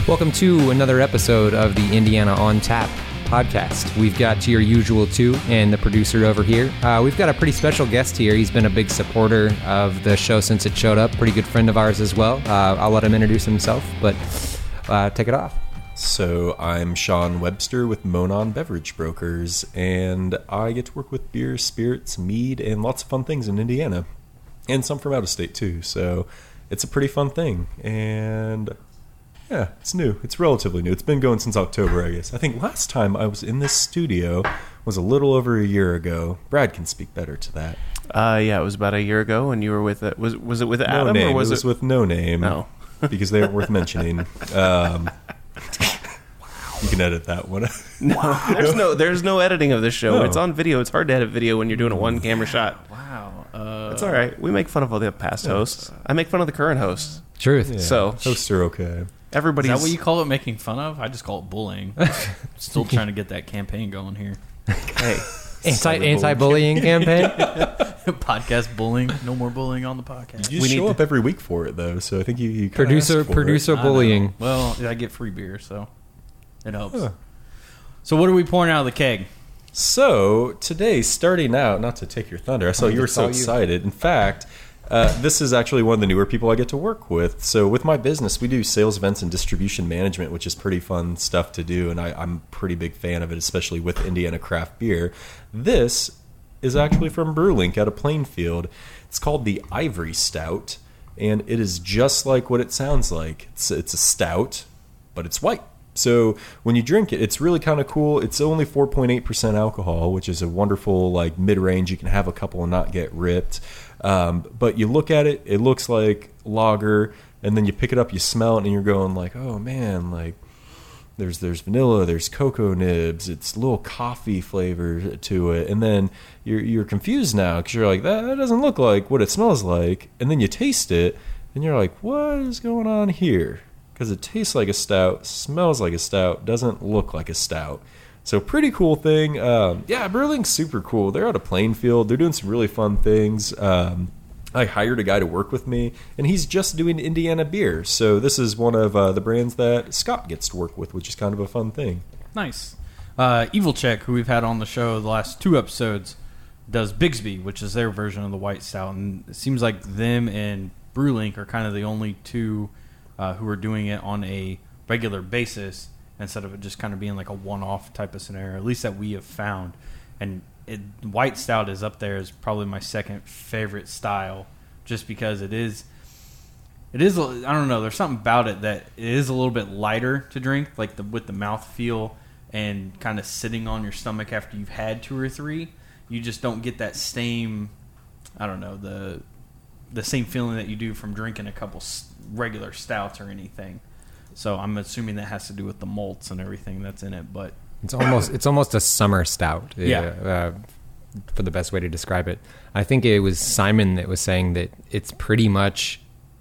Welcome to another episode of the Indiana on Tap podcast. We've got your usual two and the producer over here. We've got a pretty special guest here. He's been a big supporter of the show since it showed up. Pretty good friend of ours as well. I'll let him introduce himself, but take it off. So I'm Sean Webster with Monon Beverage Brokers, and I get to work with beer, spirits, mead, and lots of fun things in Indiana, and some from out of state too. So it's a pretty fun thing, and yeah, it's new. It's relatively new. It's been going since October, I guess. I think last time I was in this studio was a little over a year ago. Brad can speak better to that. Yeah, it was about a year ago, and you were with it. Was it with Adam? No Name. Or was it was with No Name. No. Because they aren't worth mentioning. You can edit that one. No, there's no editing of this show. No. It's on video. It's hard to edit video when you're doing a one camera shot. Wow. It's all right. We make fun of all the past hosts. I make fun of the current hosts. Truth. Yeah, So hosts are okay. everybody's. Is that what you call it, making fun of? I just call it bullying. Still trying to get that campaign going here. Hey, Anti-bullying campaign? Podcast bullying. No more bullying on the podcast. You We just need show to- up every week for it, though, so I think you kinda Producer asked for it. I know. bullying. Well, I get free beer, so it helps. Huh. So what are we pouring out of the keg? So today, starting out, not to take your thunder, I saw you were It's so all you. excited. In fact, this is actually one of the newer people I get to work with. So with my business, we do sales events and distribution management, which is pretty fun stuff to do, and I'm a pretty big fan of it, especially with Indiana craft beer. This is actually from Brewlink out of Plainfield. It's called the Ivory Stout, and it is just like what it sounds like. It's a stout, but it's white. So when you drink it, it's really kind of cool. It's only 4.8% alcohol, which is a wonderful like mid-range. You can have a couple and not get ripped. But you look at it, it looks like lager, and then you pick it up, you smell it, and you're going like, oh man, like there's vanilla, there's cocoa nibs, it's a little coffee flavor to it, and then you're confused now because you're like that doesn't look like what it smells like, and then you taste it, and you're like, what is going on here? Because it tastes like a stout, smells like a stout, doesn't look like a stout. So pretty cool thing. Yeah, Brewlink's super cool. They're out of Plainfield. They're doing some really fun things. I hired a guy to work with me, and he's just doing Indiana beer. So this is one of the brands that Scott gets to work with, which is kind of a fun thing. Nice. Evil Check, who we've had on the show the last two episodes, does Bigsby, which is their version of the white stout. And it seems like them and Brewlink are kind of the only two who are doing it on a regular basis instead of it just kind of being like a one-off type of scenario, at least that we have found. And white stout is up there as probably my second favorite style, just because it is I don't know, there's something about it that it is a little bit lighter to drink, like with the mouthfeel and kind of sitting on your stomach after you've had two or three. You just don't get that same, I don't know, the same feeling that you do from drinking a couple regular stouts or anything. So I'm assuming that has to do with the malts and everything that's in it. But It's almost a summer stout. Yeah. For the best way to describe it, I think it was Simon that was saying that it's pretty much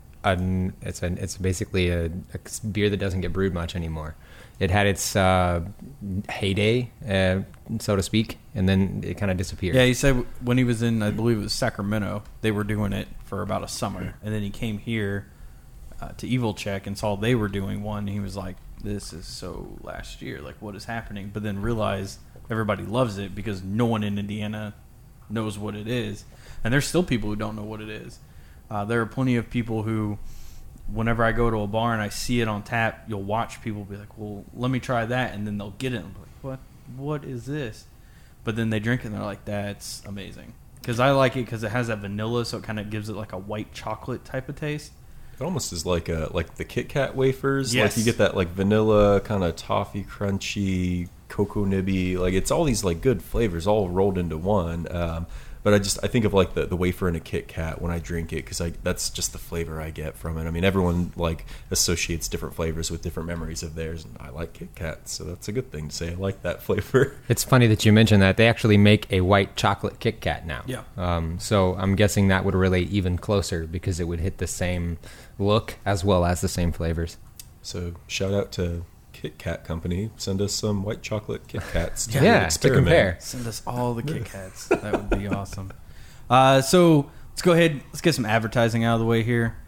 it's basically a beer that doesn't get brewed much anymore. It had its heyday, so to speak, and then it kind of disappeared. yeah, he said when he was in, I believe it was Sacramento, they were doing it for about a summer, and then he came here to Evil Check and saw they were doing one, and he was like, this is so last year, like what is happening? But then realized everybody loves it because no one in Indiana knows what it is, and there's still people who don't know what it is. There are plenty of people who, whenever I go to a bar and I see it on tap, you'll watch people be like, well, let me try that, and then they'll get it and be like, what is this? But then they drink it and they're like, that's amazing. Because I like it because it has that vanilla, so it kind of gives it like a white chocolate type of taste. It almost is like the Kit Kat wafers. Yes. Like you get that like vanilla kind of toffee, crunchy, cocoa nibby. Like it's all these like good flavors all rolled into one. But I think of like the wafer in a Kit Kat when I drink it because that's just the flavor I get from it. I mean, everyone like associates different flavors with different memories of theirs, and I like Kit Kat, so that's a good thing to say. I like that flavor. It's funny that you mentioned that. They actually make a white chocolate Kit Kat now. Yeah. So I'm guessing that would relate even closer because it would hit the same look as well as the same flavors. So shout out to Kit Kat Company. Send us some white chocolate Kit Kats to Yeah, to experiment. compare. Send us all the Kit Kats. That would be awesome. So let's go ahead. Let's get some advertising out of the way here.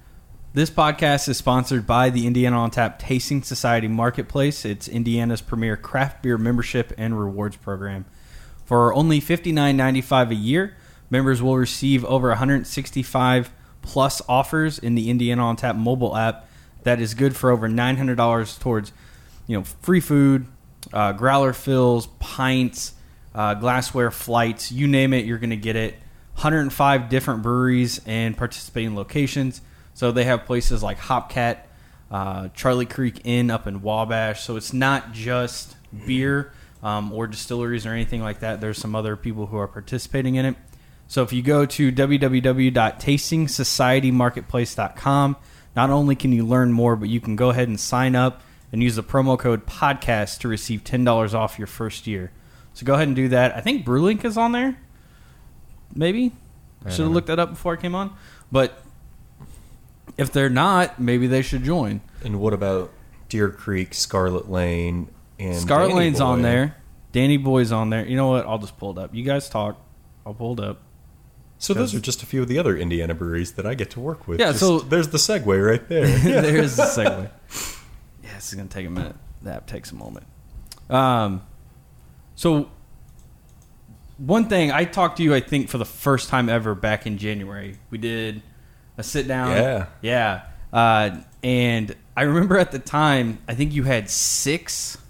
This podcast is sponsored by the Indiana on Tap Tasting Society Marketplace. It's Indiana's premier craft beer membership and rewards program. For only $59.95 a year, members will receive over 165 plus offers in the Indiana on Tap mobile app. That is good for over $900 towards, free food, growler fills, pints, glassware, flights, you name it, you're going to get it. 105 different breweries and participating locations. So they have places like Hopcat, Charlie Creek Inn up in Wabash. So it's not just beer or distilleries or anything like that. There's some other people who are participating in it. So if you go to www.tastingsocietymarketplace.com, not only can you learn more, but you can go ahead and sign up and use the promo code podcast to receive $10 off your first year. So go ahead and do that. I think Brewlink is on there. Maybe. I should have looked that up before I came on. But if they're not, maybe they should join. And what about Deer Creek, Scarlet Lane, and Scarlet Danny Lane's Boy? on there. Danny Boy's on there. You know what? I'll just pull it up. You guys talk. I'll pull it up. So those are just a few of the other Indiana breweries that I get to work with. Yeah, so there's the segue right there. There's the segue. Yeah, this is going to take a minute. The app takes a moment. So one thing, I talked to you, I think, for the first time ever back in January. We did a sit-down. Yeah. And I remember at the time, I think you had 6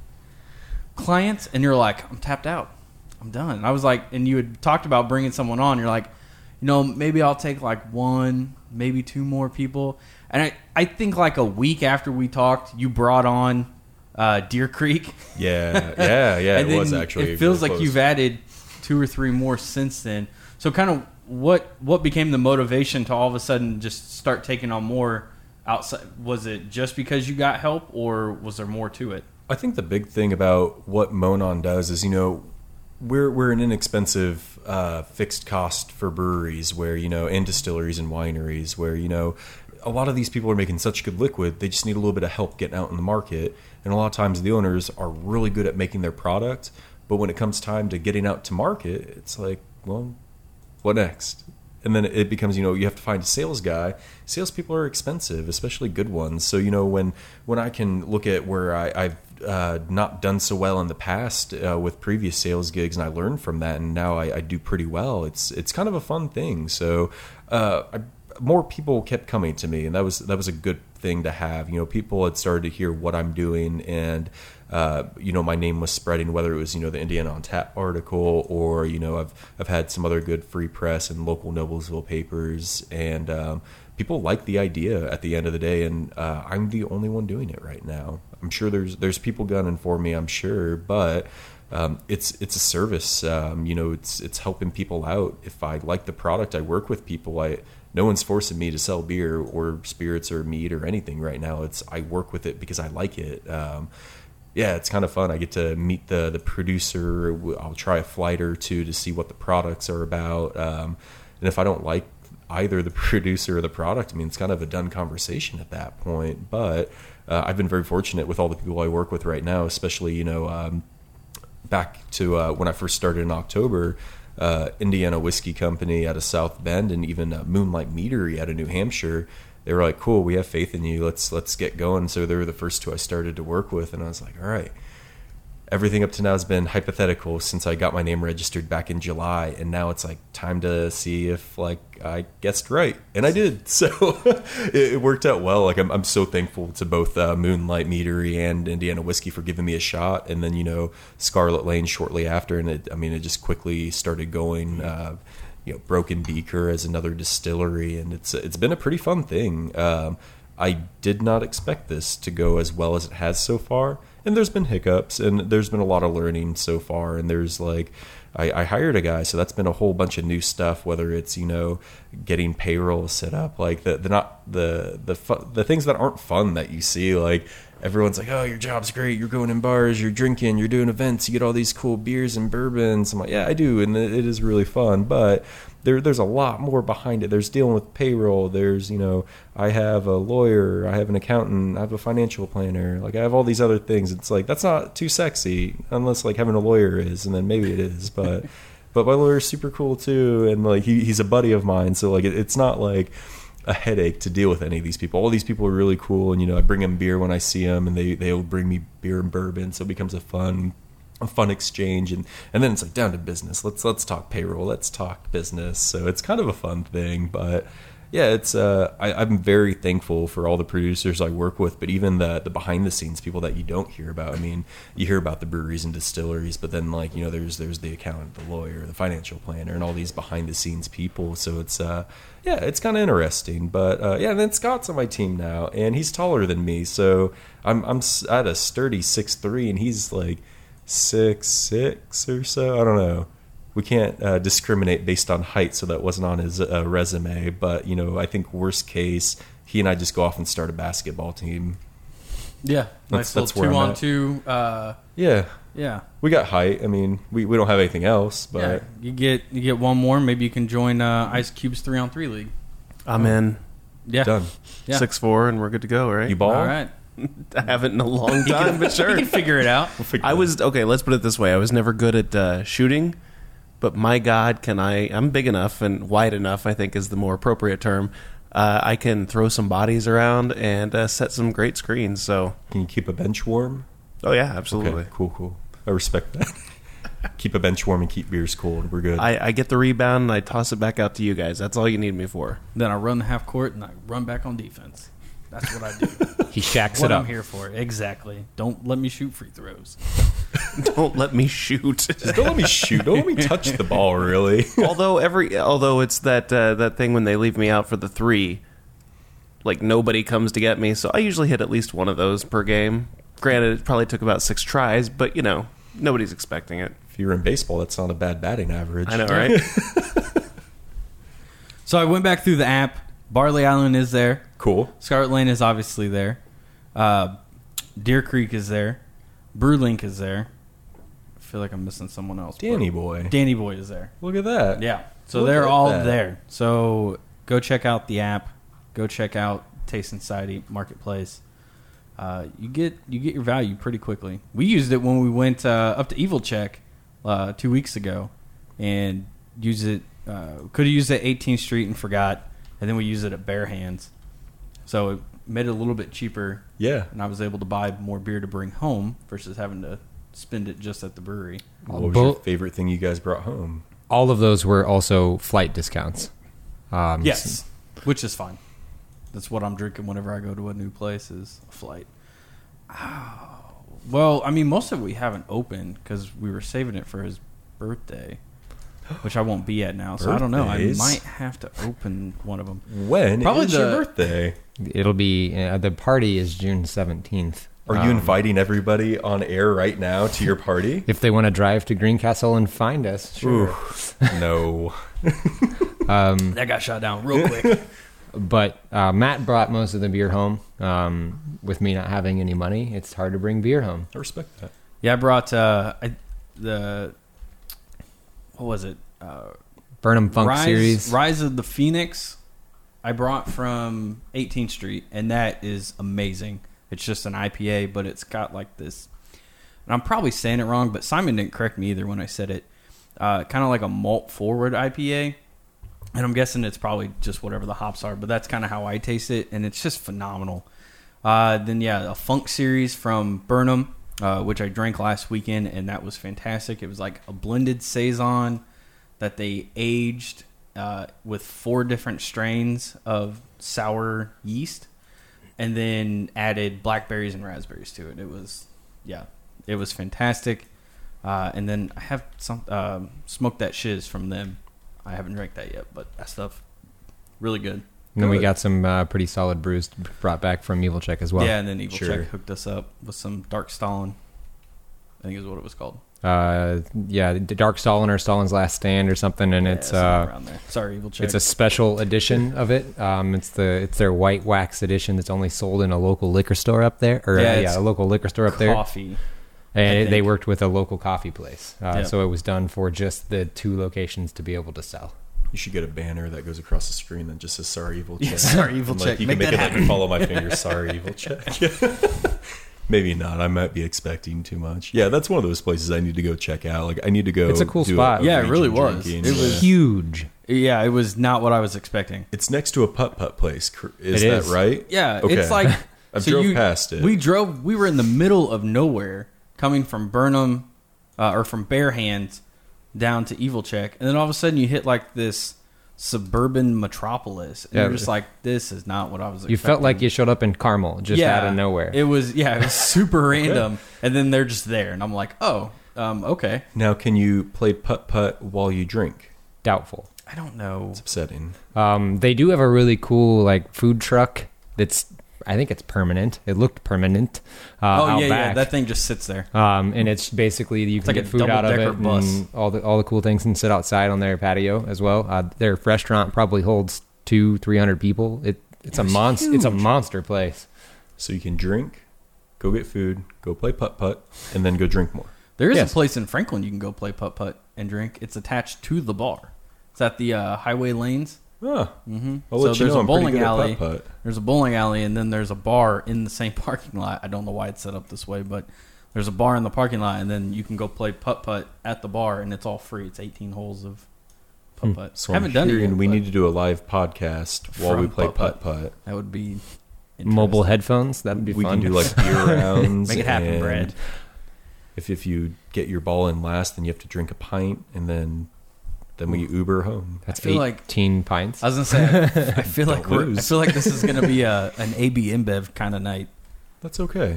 clients, and you're like, I'm tapped out. I'm done. And I was like, and you had talked about bringing someone on. You're like, maybe I'll take like 1, maybe 2 more people. And I think like a week after we talked, you brought on Deer Creek. Yeah. And It was actually. It feels really like close. you've added 2 or 3 more since then. So kind of what became the motivation to all of a sudden just start taking on more outside? Was it just because you got help, or was there more to it? I think the big thing about what Monon does is, we're an inexpensive fixed cost for breweries where, and distilleries and wineries where, a lot of these people are making such good liquid, they just need a little bit of help getting out in the market. And a lot of times the owners are really good at making their product, but when it comes time to getting out to market, it's like, well, what next? And then it becomes, you have to find a sales guy. Salespeople are expensive, especially good ones. So, when I can look at where I've not done so well in the past with previous sales gigs, and I learned from that, and now I do pretty well. It's kind of a fun thing. So more people kept coming to me, and that was a good thing to have. People had started to hear what I'm doing, and my name was spreading, whether it was the Indiana on Tap article, or I've had some other good free press and local Noblesville papers, and people like the idea at the end of the day, and I'm the only one doing it right now. I'm sure there's people gunning for me, I'm sure, but it's a service. It's helping people out. If I like the product, I work with people. No one's forcing me to sell beer or spirits or meat or anything right now. I work with it because I like it. It's kind of fun. I get to meet the producer. I'll try a flight or 2 to see what the products are about. And if I don't like either the producer or the product, it's kind of a done conversation at that point. But I've been very fortunate with all the people I work with right now, especially, back to when I first started in October. Indiana Whiskey Company out of South Bend, and even Moonlight Meadery out of New Hampshire. They were like, cool, we have faith in you. Let's get going. So they were the first 2 I started to work with, and I was like, all right. Everything up to now has been hypothetical since I got my name registered back in July, and now it's like time to see if I guessed right, and I did. So it worked out well. I'm so thankful to both Moonlight Meadery and Indiana Whiskey for giving me a shot, and then Scarlet Lane shortly after, and it just quickly started going. Broken Beaker as another distillery, and it's been a pretty fun thing. I did not expect this to go as well as it has so far. And there's been hiccups, and there's been a lot of learning so far. And there's I hired a guy, so that's been a whole bunch of new stuff. Whether it's getting payroll set up, the things that aren't fun that you see. Like everyone's like, oh, your job's great. You're going in bars, you're drinking, you're doing events, you get all these cool beers and bourbons. I'm like, yeah, I do, and it is really fun. But there's a lot more behind it. There's dealing with payroll. There's, I have a lawyer, I have an accountant, I have a financial planner. I have all these other things. It's like, that's not too sexy unless having a lawyer is, and then maybe it is. But my lawyer's super cool too, and he's a buddy of mine. So it's not like a headache to deal with any of these people. All these people are really cool, and I bring them beer when I see them, and they'll bring me beer and bourbon, so it becomes a fun exchange, and then it's like down to business. Let's talk payroll, let's talk business. So it's kind of a fun thing, but yeah, it's I'm very thankful for all the producers I work with, but even the behind the scenes people that you don't hear about. I mean, you hear about the breweries and distilleries, but then there's the accountant, the lawyer, the financial planner, and all these behind the scenes people. So it's it's kind of interesting. But and then Scott's on my team now, and he's taller than me, so I'm at a sturdy 6'3", and he's like 6'6" or so. I don't know. We can't discriminate based on height, so that wasn't on his resume. But I think worst case, he and I just go off and start a basketball team. Yeah, nice little 2-on-2. Yeah, we got height. I mean, we don't have anything else, but you get one more. Maybe you can join Ice Cube's 3-on-3 league. I'm in. Yeah, done. Yeah. 6'4", and we're good to go, right? You ball? All right. I haven't in a long time, but sure. You can figure it out. Okay, let's put it this way. I was never good at shooting, but my God, I'm big enough and wide enough, I think is the more appropriate term. I can throw some bodies around and set some great screens. So, can you keep a bench warm? Oh, yeah, absolutely. Okay, cool. I respect that. Keep a bench warm and keep beers cold. We're good. I get the rebound and I toss it back out to you guys. That's all you need me for. Then I run the half court and I run back on defense. That's what I do. He shacks what it I'm up. here for. Exactly. Don't let me shoot free throws. Don't let me shoot. Just don't let me shoot. Don't let me touch the ball, really. although it's that thing when they leave me out for the three, like nobody comes to get me. So I usually hit at least one of those per game. Granted, it probably took about 6 tries, but nobody's expecting it. If you're in baseball, that's not a bad batting average. I know, right? So I went back through the app. Barley Island is there. Cool. Scarlet Lane is obviously there. Deer Creek is there. Brewlink is there. I feel like I'm missing someone else. Danny Boy. Danny Boy is there. Look at that. Yeah. So Look they're at all that. there. So go check out the app. Go check out Taste and Society Marketplace. You get your value pretty quickly. We used it when we went up to Evil Check 2 weeks ago, and used it. Could have used it at 18th Street and forgot, and then we used it at Bare Hands. So it made it a little bit cheaper. Yeah. And I was able to buy more beer to bring home versus having to spend it just at the brewery. What was your favorite thing you guys brought home? All of those were also flight discounts. Yes, which is fine. That's what I'm drinking whenever I go to a new place is a flight. Oh, well, I mean, most of it we haven't opened because we were saving it for his birthday, which I won't be at now. So I don't know. I Birthdays? might have to open one of them. When Probably is your birthday? It'll be the party is June 17th. Are you inviting everybody on air right now to your party? If they want to drive to Greencastle and find us, sure. Ooh, no. That got shot down real quick. But Matt brought most of the beer home. With me not having any money, it's hard to bring beer home. I respect that. Yeah, I brought what was it? Burnham Funk series. Rise of the Phoenix. I brought from 18th Street, and that is amazing. It's just an IPA, but it's got like this. And I'm probably saying it wrong, but Simon didn't correct me either when I said it. Kind of like a malt forward IPA. And I'm guessing it's probably just whatever the hops are, but that's kind of how I taste it, and it's just phenomenal. Then, a Funk series from Burnham, which I drank last weekend, and that was fantastic. It was like a blended Saison that they aged with 4 different strains of sour yeast, and then added blackberries and raspberries to it. It was fantastic. And then I have some Smoked That Shiz from them. I haven't drank that yet, but that stuff really good. And then we got some pretty solid brews brought back from Evil Check as well. Yeah, and then Evil Check hooked us up with some Dark Stalin. I think is what it was called. The Dark Stalin or Stalin's Last Stand or something, and it's around there. Sorry, Evil Check. It's a special edition of it. It's their white wax edition that's only sold in a local liquor store up there, a local liquor store up there. Coffee. And they worked with a local coffee place. So it was done for just the 2 locations to be able to sell. You should get a banner that goes across the screen that just says "Sorry, Evil Check." Sorry, Evil Check. You can make it like "Follow my finger." Sorry, Evil Check. Maybe not. I might be expecting too much. Yeah, that's one of those places I need to go check out. Like I need to go. It's a cool do spot. Yeah, it really was. drinking. It was huge. Yeah, it was not what I was expecting. It's next to a putt-putt place. Is It that is. right? Yeah, Okay. it's like I drove past it. We were in the middle of nowhere, coming from Burnham, or from Bare Hands down to Evil Check, and then all of a sudden you hit like this suburban metropolis, and Yeah. you're just like, this is not what I was expecting. You felt like you showed up in Carmel, just out of nowhere. It was super random, and then they're just there, and I'm like, oh, okay. Now, can you play putt-putt while you drink? Doubtful. I don't know. It's upsetting. They do have a really cool like food truck that's, I think it's permanent. It looked permanent. Out yeah, back. that thing just sits there. And it's basically you can like get a food out of it, double-decker bus. and all the cool things, and sit outside on their patio as well. Their restaurant probably holds 200-300 people. It's a monster. It's a monster place. So you can drink, go get food, go play putt-putt, and then go drink more. There is Yes. a place in Franklin you can go play putt-putt and drink. It's attached to the bar. It's at the Highway Lanes. Ah, Mm-hmm. I'll let you there's know a I'm pretty bowling good at alley. putt-putt. There's a bowling alley, and then there's a bar in the same parking lot. I don't know why it's set up this way, but there's a bar in the parking lot, and then you can go play putt-putt at the bar, and it's all free. It's 18 holes of putt-putt. So Haven't I'm done it hearing yet, we but need to do a live podcast while we From play putt-putt. putt-putt. that would be Mobile interesting. headphones. That'd be We fun. can do like beer rounds. Make it happen, and Brad. If you get your ball in last, then you have to drink a pint, and then we Uber home. That's I feel like- 18 pints. I was gonna say, I feel like Don't lose. I feel like this is gonna be an AB InBev kind of night. That's okay.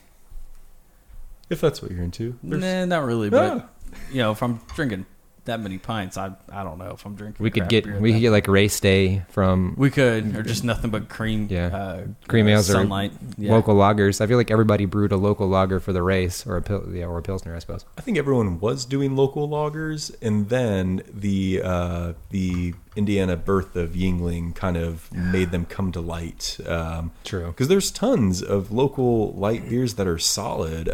If that's what you're into. Nah, not really, but if I'm drinking that many pints, I don't know if I'm drinking. we could craft get beer we that- could get like race day from We could, or just nothing but cream. Yeah. Cream ales or sunlight. Yeah. local lagers. I feel like everybody brewed a local lager for the race, or a pilsner, I suppose. I think everyone was doing local lagers, and then the Indiana birth of Yingling kind of made them come to light. True. Because there's tons of local light beers that are solid.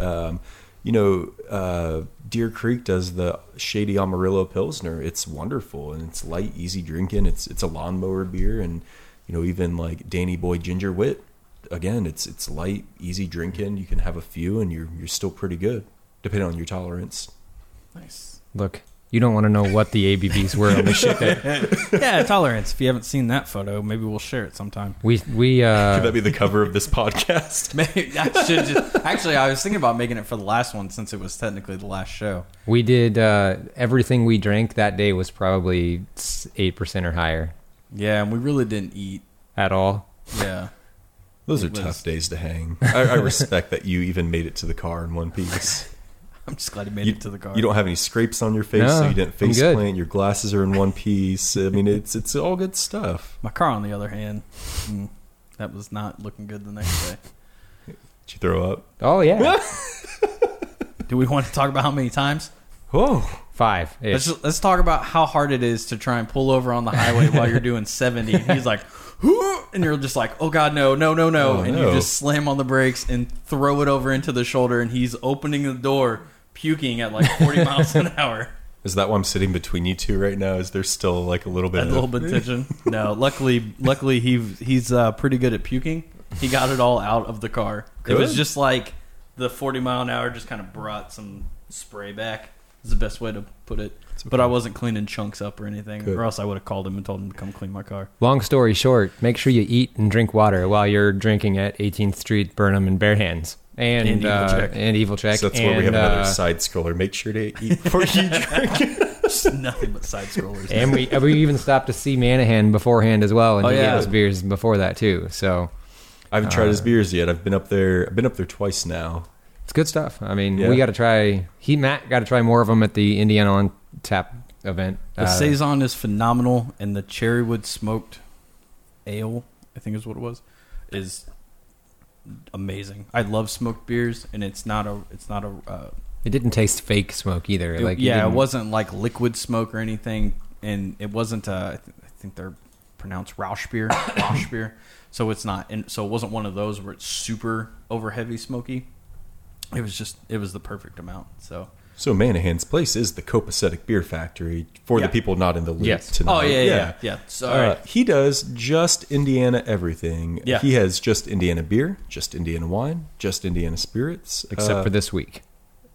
Deer Creek does the Shady Amarillo Pilsner. It's wonderful, and it's light, easy drinking. It's a lawnmower beer, and even like Danny Boy Ginger Wit. Again, it's light, easy drinking. You can have a few, and you're still pretty good, depending on your tolerance. Nice. Look, you don't want to know what the ABVs were on the ship. Yeah, tolerance. If you haven't seen that photo, maybe we'll share it sometime. We Could that be the cover of this podcast? Maybe I should just. Actually, I was thinking about making it for the last one since it was technically the last show. we did everything we drank that day was probably 8% or higher Yeah, and we really didn't eat. at all. Yeah. Those are It was- tough days to hang. I respect that you even made it to the car in one piece. I'm just glad he made You, it to the car. you don't have any scrapes on your face, so No, you didn't I'm face good. plant. Your glasses are in one piece. I mean, it's all good stuff. My car, on the other hand, that was not looking good the next day. Did you throw up? Oh yeah, Do we want to talk about how many times? Whoa! 5. Let's talk about how hard it is to try and pull over on the highway while you're doing 70. And he's like, "Whoo," and you're just like, "Oh God, no, no, no, no!" Oh, and no. you just slam on the brakes and throw it over into the shoulder, and he's opening the door, puking at like 40 miles an hour. Is that why I'm sitting between you two right now? Is there still like a little bit A little bit tension. No, luckily he's pretty good at puking. He got it all out of the car. It was Good. just like the 40 mile an hour just kind of brought some spray back. Is the best way to put it. But I wasn't cleaning chunks up or anything, Good. or else I would have called him and told him to come clean my car. Long story short, make sure you eat and drink water while you're drinking at 18th Street, Burnham, and Bare Hands. And Evil Check. And Evil Check. So that's where we have and, another side scroller. Make sure to eat before you drink. Just nothing but side scrollers. And we even stopped to see Manahan beforehand as well, and Oh, he yeah. gave us beers before that too. So I haven't tried his beers yet. I've been up there twice now. it's good stuff. I mean, Yeah. we got to try. Matt got to try more of them at the Indiana on Tap event. The saison is phenomenal, and the cherrywood smoked ale, I think is what it was, is amazing. I love smoked beers, and it's not a It didn't taste fake smoke either. Like you it didn't- wasn't like liquid smoke or anything, and it wasn't. I think they're pronounced Rausch beer, Rausch beer. So it's not, and so it wasn't one of those where it's super over heavy smoky. It was the perfect amount. So So Manahan's Place is the copacetic beer factory for Yeah. the people not in the loop Yes. tonight. oh yeah. So all right. He does just Indiana everything. Yeah. He has just Indiana beer, just Indiana wine, just Indiana spirits. except for this week.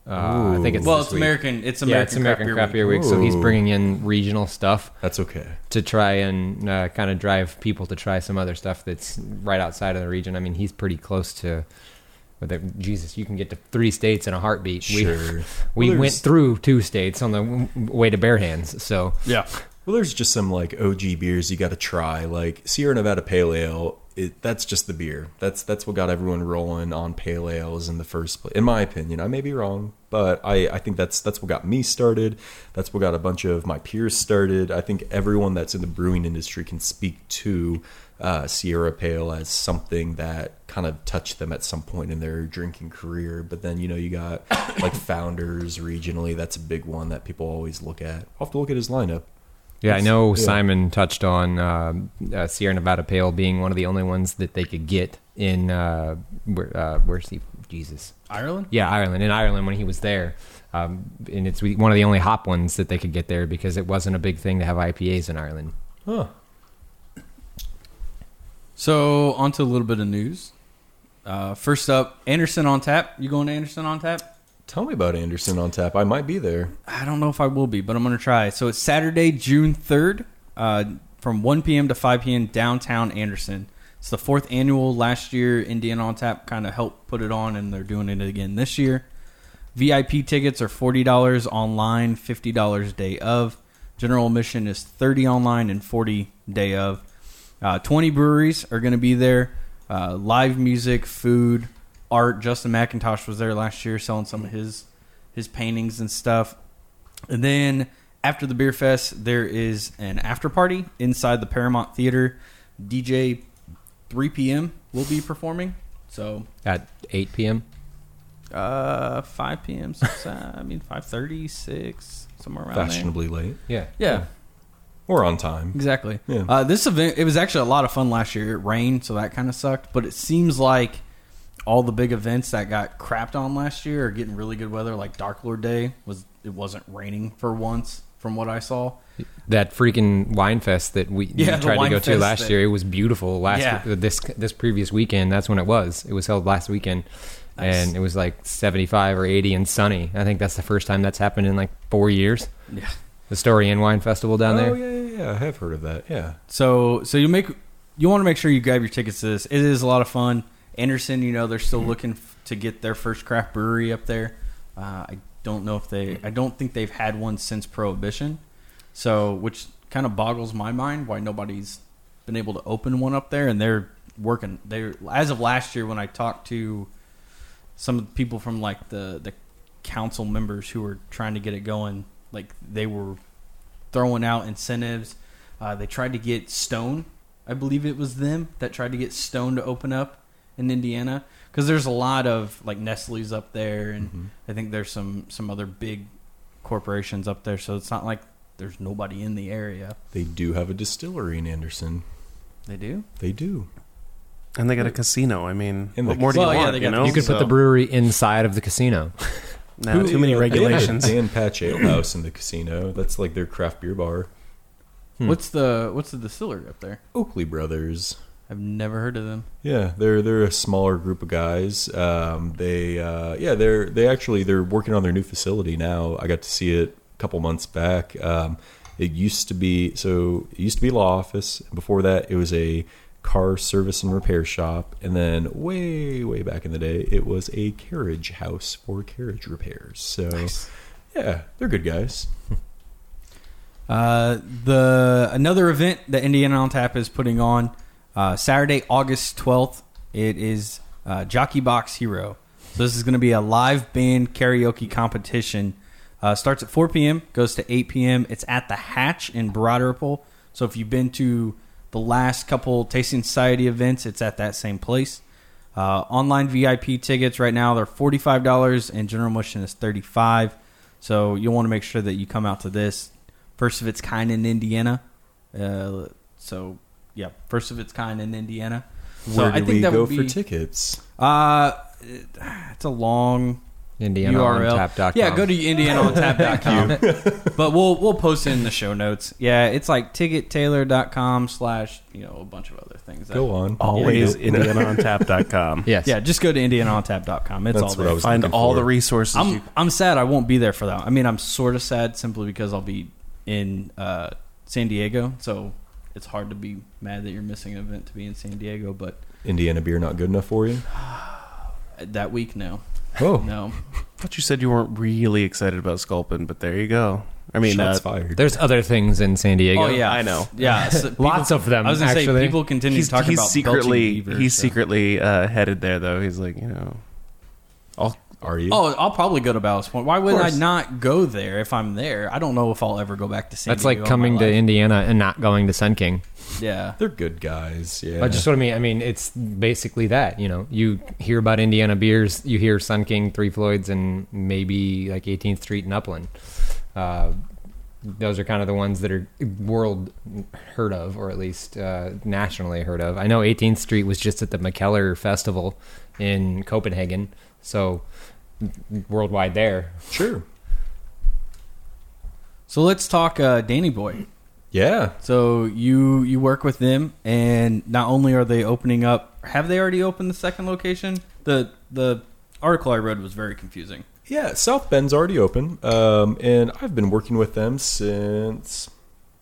I think it's Well, this it's week. American. It's Yeah, it's American Craft Beer Week. So he's Ooh. bringing in regional stuff That's okay. to try and kind of drive people to try some other stuff that's right outside of the region. I mean, he's pretty close to. Jesus, you can get to 3 states in a heartbeat. Sure. We Well, went there's- through 2 states on the way to Bare Hands. So Yeah. Well, there's just some like OG beers you got to try. Like Sierra Nevada Pale Ale, that's just the beer. That's what got everyone rolling on pale ales in the first place. In my opinion, I may be wrong, but I think that's what got me started. That's what got a bunch of my peers started. I think everyone that's in the brewing industry can speak to Sierra Pale as something that kind of touched them at some point in their drinking career. But then, you got like Founders regionally. That's a big one that people always look at. I'll have to look at his lineup. yeah, I know Yeah. Simon touched on Sierra Nevada Pale being one of the only ones that they could get in where's he? Jesus. Ireland? Yeah, Ireland. In Ireland when he was there. And it's one of the only hop ones that they could get there because it wasn't a big thing to have IPAs in Ireland. Huh. So, on to a little bit of news. First up, Anderson on Tap. You going to Anderson on Tap? Tell me about Anderson on Tap. I might be there. I don't know if I will be, but I'm going to try. So, it's Saturday, June 3rd, from 1 p.m. to 5 p.m. downtown Anderson. It's the 4th annual. Last year, Indiana on Tap kind of helped put it on, and they're doing it again this year. VIP tickets are $40 online, $50 day of. General admission is $30 online and $40 day of. 20 breweries are going to be there. Live music, food, art. Justin McIntosh was there last year selling some of his paintings and stuff. And then after the beer fest, there is an after party inside the Paramount Theater. DJ 3 p.m. will be performing. So At 8 p.m.? 5 p.m. 5:30, 6, somewhere around Fashionably late. Yeah. there. Yeah. Or on time. Exactly. Yeah. This event, it was actually a lot of fun last year. It rained, so that kind of sucked. But it seems like all the big events that got crapped on last year are getting really good weather. Like Dark Lord Day it wasn't raining for once, from what I saw. That freaking wine fest that we Yeah, the tried to wine go to fest last that- year, it was beautiful. This previous weekend, that's when it was. It was held last weekend, Nice. and it was like 75 or 80 and sunny. I think that's the first time that's happened in like 4 years. Yeah. The Story Inn Wine Festival down there. Oh, yeah. I have heard of that. Yeah. So you want to make sure you grab your tickets to this. It is a lot of fun. Anderson, they're still looking to get their first craft brewery up there. I don't think they've had one since Prohibition. So, which kind of boggles my mind why nobody's been able to open one up there, and they're working. As of last year, when I talked to some of the people from like the council members who were trying to get it going, like they were throwing out incentives. They tried to get Stone. I believe it was them that tried to get Stone to open up in Indiana, because there's a lot of like Nestle's up there, and I think there's some other big corporations up there. So it's not like there's nobody in the area. They do have a distillery in Anderson. They do. They do. And they got a casino. I mean, And what the more do you casino. Well, yeah, want? they You got- know, You could put the brewery inside of the casino. No, too many regulations. They have a Dan Patch Ale House in the casino. That's like their craft beer bar. What's the distillery up there? Oakley Brothers. I've never heard of them. Yeah, they're a smaller group of guys. They're working on their new facility now. I got to see it a couple months back. It used to be law office. Before that, it was a car service and repair shop, and then way back in the day, it was a carriage house for carriage repairs. So, yeah, they're good guys. Another event that Indiana on Tap is putting on Saturday, August 12th. It is Jockey Box Hero. So this is going to be a live band karaoke competition. Starts at 4 p.m., goes to 8 p.m. It's at the Hatch in Broad Ripple. So if you've been to the last couple Tasting Society events, it's at that same place. Online VIP tickets right now, they're $45, and general admission is $35. So you'll want to make sure that you come out to this. First of its kind in Indiana. First of its kind in Indiana. Where do we go would for tickets? It's a long IndianaOnTap.com. Yeah, go to IndianaOnTap.com. But we'll post it in the show notes. Yeah, it's like TicketTailor.com / a bunch of other things. Go on. Always IndianaOnTap.com. Yes. Yeah, just go to IndianaOnTap.com. It's That's all what there. I was Find looking all for. the resources. I'm sad I won't be there for that. I mean, I'm sort of sad simply because I'll be in San Diego, so it's hard to be mad that you're missing an event to be in San Diego. But Indiana beer not good enough for you? that week, no. Oh, No. I thought you said you weren't really excited about Sculpin, but there you go. I mean, shots fired. There's other things in San Diego. Oh, yeah. I know. Yeah. So Lots of them, I was going to say, actually. people continue to talk about secretly belching beavers, he's so. secretly headed there though. He's like, Are you? Oh, I'll probably go to Ballast Point. Why would I course. not go there if I'm there? I don't know if I'll ever go back to San That's Diego. like coming in to my life. Indiana and not going to Sun King. Yeah. They're good guys. Yeah. But just what I mean. I mean, it's basically that. You hear about Indiana beers, you hear Sun King, Three Floyds, and maybe like 18th Street and Upland. Those are kind of the ones that are world heard of, or at least nationally heard of. I know 18th Street was just at the McKellar Festival in Copenhagen, so worldwide there. Sure. So let's talk Danny Boy. Yeah. So you work with them, and not only are they opening up, have they already opened the second location? The article I read was very confusing. Yeah, South Bend's already open, and I've been working with them since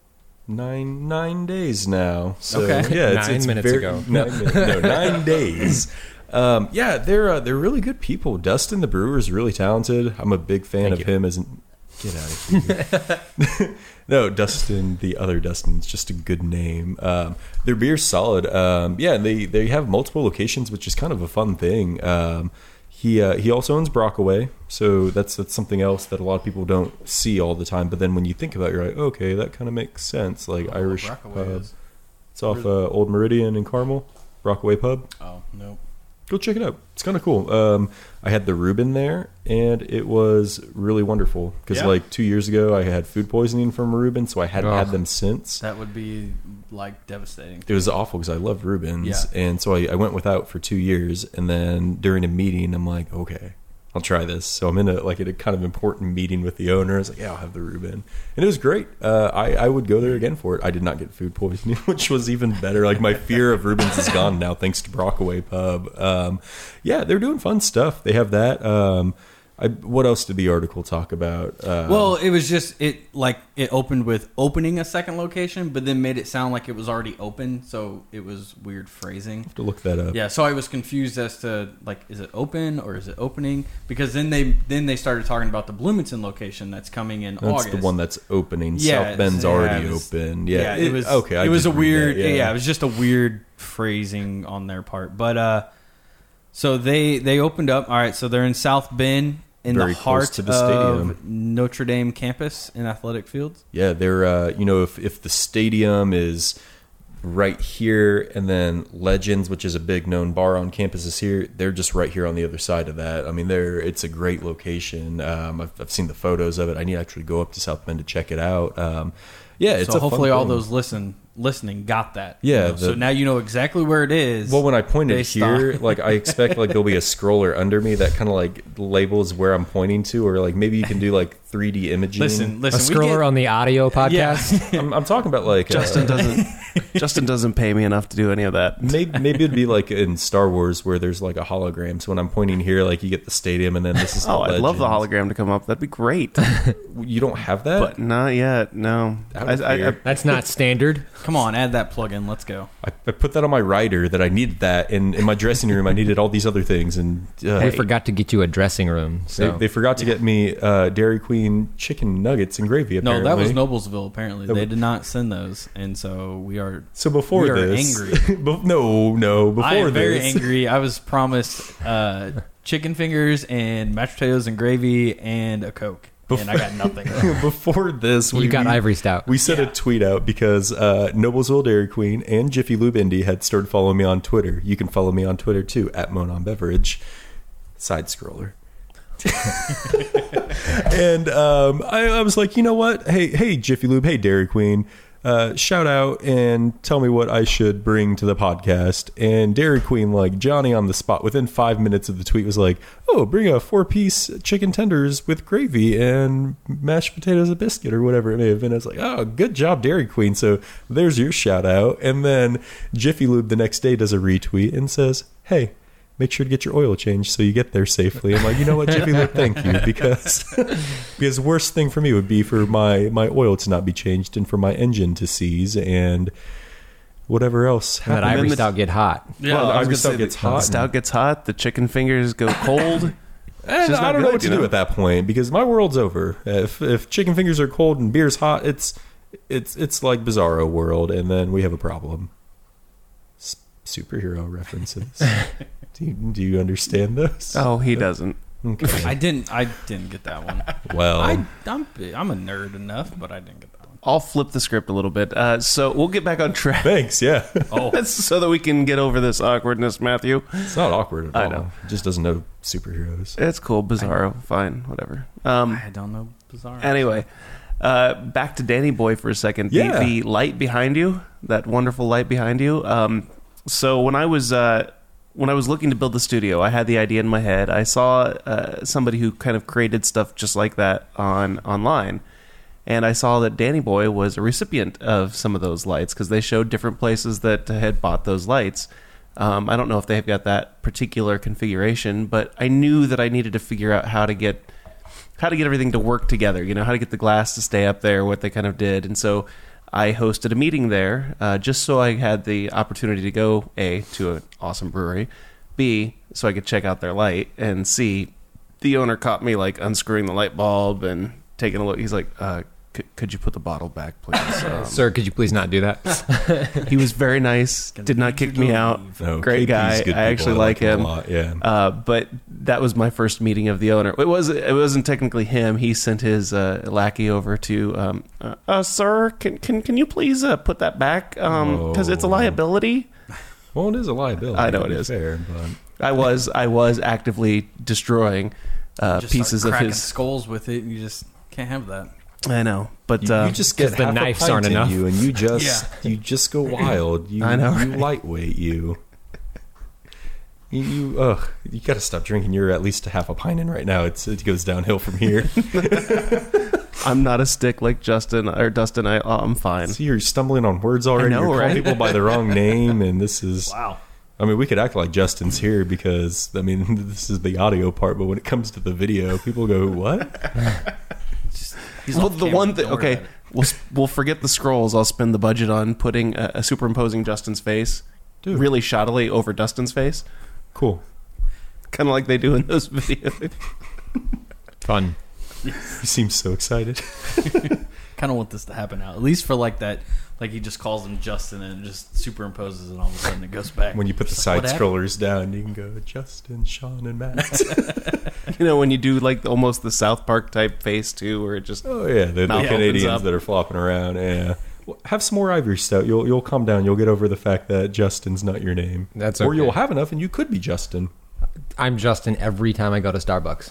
nine days now. So, Okay. yeah, 9 minutes ago. 9 days. Yeah, they're really good people. Dustin, the brewer, is really talented. I'm a big fan of him. Get out of here. No, Dustin, the other Dustin, it's just a good name. Their beer's solid. Yeah, they have multiple locations, which is kind of a fun thing. He also owns Brockaway, so that's something else that a lot of people don't see all the time. But then when you think about it, you're like, okay, that kind of makes sense. Like Irish pub. It's off Old Meridian in Carmel, Brockaway Pub. Oh, no. Go check it out. It's kind of cool. I had the Reuben there, and it was really wonderful. Because Yeah. like 2 years ago, I had food poisoning from a Reuben, so I hadn't had them since. That would be like devastating. It was awful because I love Reubens. Yeah. And so I went without for 2 years. And then during a meeting, I'm like, okay, I'll try this. So I'm in a kind of important meeting with the owner. I was like, yeah, I'll have the Reuben. And it was great. I would go there again for it. I did not get food poisoning, which was even better. Like my fear of Reubens is gone now thanks to Brockaway Pub. Yeah, they're doing fun stuff. They have that. What else did the article talk about? Well, it was just it opened with opening a second location, but then made it sound like it was already open, so it was weird phrasing. to look that up. Yeah, so I was confused as to like, is it open or is it opening? Because then they started talking about the Bloomington location that's coming in That's August. the one that's opening. Yeah, South Bend's yeah, already it was- open. Yeah, it was okay. It was a did read weird. that, Yeah, it was just a weird phrasing on their part. But so they opened up. All right, so they're in South Bend. In Very the close heart to the of stadium. Notre Dame campus in athletic fields. Yeah, they're if the stadium is right here, and then Legends, which is a big known bar on campus, is here. They're just right here on the other side of that. I mean, it's a great location. I've seen the photos of it. I need to actually go up to South Bend to check it out. Yeah, it's So a fun hopefully all thing. those listening got that. Yeah, so now you know exactly where it is. Well, when I pointed They here, stop. like I expect like there'll be a scroller under me that kind of like labels where I'm pointing to, or like maybe you can do like 3D imaging. listen. A we scroller get- on the audio podcast. Yeah. I'm talking about like Justin doesn't pay me enough to do any of that. maybe it'd be like in Star Wars where there's like a hologram. So when I'm pointing here, like you get the stadium, and then this is Oh, I'd love the Legends. hologram to come up. That'd be great. You don't have that, But not yet. No. Out of here. That's not standard. Come on, add that plug in. Let's go. I put that on my rider that I needed that, and in my dressing room I needed all these other things, and They forgot to get you a dressing room. So they forgot to get me Dairy Queen chicken nuggets and gravy. No, Apparently. that was Noblesville. Apparently, they did not send those, and so we are. So before we are this, angry. no, before I am very this, angry. I was promised chicken fingers and mashed potatoes and gravy and a Coke, and I got nothing. before this, you got Ivory Stout. We sent a tweet out because Noblesville Dairy Queen and Jiffy Lube Indy had started following me on Twitter. You can follow me on Twitter too at Monon Beverage. Side scroller. And I was like, you know what? Hey, Jiffy Lube. Hey, Dairy Queen. shout out and tell me what I should bring to the podcast. And Dairy Queen, like Johnny on the spot, within 5 minutes of the tweet was like, oh, bring a 4-piece chicken tenders with gravy and mashed potatoes and biscuit or whatever it may have been. I was like, oh, good job, Dairy Queen. So there's your shout out. And then Jiffy Lube the next day does a retweet and says, hey, make sure to get your oil changed so you get there safely. I'm like, you know what, Jiffy Lube, thank you, because the worst thing for me would be for my oil to not be changed and for my engine to seize and whatever else That happened. Ivory Stout get hot. Yeah, Well, I was Ivory gonna Stout say gets the hot Stout and- gets hot. The chicken fingers go cold. And just I not don't know good, what to you do know? at that point because my world's over. If chicken fingers are cold and beer's hot, it's like Bizarro world, and then we have a problem. Superhero references. Do you understand those? Oh, he doesn't. Okay. I didn't get that one. Well, I'm a nerd enough, but I didn't get that one. I'll flip the script a little bit. So we'll get back on track. thanks. Yeah, Oh, So that we can get over this awkwardness, Matthew. it's not awkward at all. I know. It just doesn't know superheroes. It's cool. Bizarro. Fine. Whatever. I don't know. Bizarre. Anyway, back to Danny Boy for a second. Yeah. The light behind you, that wonderful light behind you. So when I was looking to build the studio, I had the idea in my head. I saw somebody who kind of created stuff just like that online. And I saw that Danny Boy was a recipient of some of those lights because they showed different places that had bought those lights. I don't know if they've got that particular configuration, but I knew that I needed to figure out how to get everything to work together, how to get the glass to stay up there, what they kind of did. And so I hosted a meeting there just so I had the opportunity to go, A, to an awesome brewery, B, so I could check out their light, and C, the owner caught me like unscrewing the light bulb and taking a look. He's like, could you put the bottle back, please? Sir, could you please not do that? He was very nice, did not kick me out. No, Great KP's guy. good I actually people. like him. A lot. Yeah. But that was my first meeting of the owner. It wasn't technically him. He sent his lackey over to, sir, can you please put that back? Because it's a liability. Well, it is a liability. I know to be it is. fair, but I was actively destroying Just pieces start of cracking his. skulls with it. And you just can't have that. I know, but you just get 'cause the half a knives pint aren't in enough. you, and you just go wild. You, I know, you right? lightweight. You you got to stop drinking. You're at least a half a pint in right now. It goes downhill from here. I'm not a stick like Justin or Dustin. I'm fine. See, you're stumbling on words already. know, You're calling right? people by the wrong name, and this is. Wow. I mean, we could act like Justin's here because this is the audio part, but when it comes to the video, people go, "What?" He's Well, off the camera, one thing. don't worry Okay, about it. we'll forget the scrolls. I'll spend the budget on putting a superimposing Justin's face, Dude. really shoddily over Dustin's face, Cool. kind of like they do in those videos. Fun. You seem so excited. Kind of want this to happen now, at least for like that. Like he just calls him Justin and just superimposes, and all of a sudden it goes back. When you put the Just side like, what happened? scrollers down, you can go Justin, Sean, and Matt. When you do like almost the South Park type face too, where it just Oh yeah, the Mouth opens Canadians up. that are flopping around. Yeah, well, have some more Ivory Stout. You'll calm down. You'll get over the fact that Justin's not your name. That's or okay. you'll have enough, and you could be Justin. I'm Justin every time I go to Starbucks.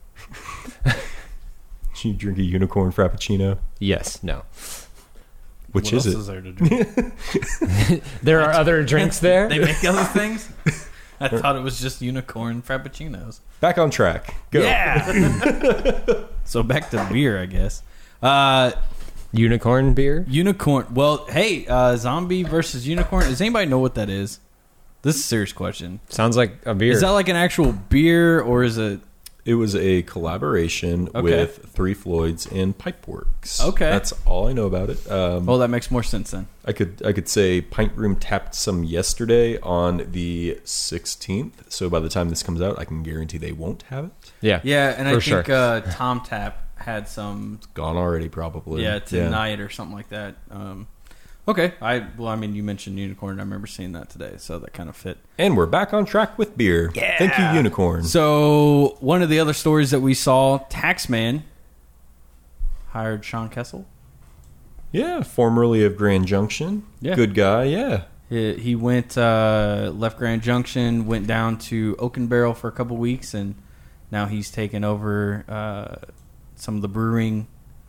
You drink a unicorn frappuccino. Yes. No. Which What is else it? is there to drink? There are other drinks there. They make other things. I thought it was just unicorn frappuccinos. Back on track. Go. Yeah. So back to beer, I guess. Unicorn beer. Unicorn. Well, hey, zombie versus unicorn. Does anybody know what that is? This is a serious question. Sounds like a beer. Is that like an actual beer, or is it? It was a collaboration Okay. with Three Floyds and Pipeworks. Okay. That's all I know about it. Well, that makes more sense then. I could say Pint Room tapped some yesterday on the 16th. So by the time this comes out, I can guarantee they won't have it. Yeah. Yeah, and I For think sure. Tom Tap had some. Gone already, probably. Yeah, tonight or something like that. Okay. You mentioned unicorn. I remember seeing that today, so that kind of fit. And we're back on track with beer. Yeah. Thank you, Unicorn. So one of the other stories that we saw, Taxman hired Sean Kessel. Yeah, formerly of Grand Junction. Yeah. Good guy, yeah. He went left Grand Junction, went down to Oaken Barrel for a couple weeks, and now he's taken over some of the brewing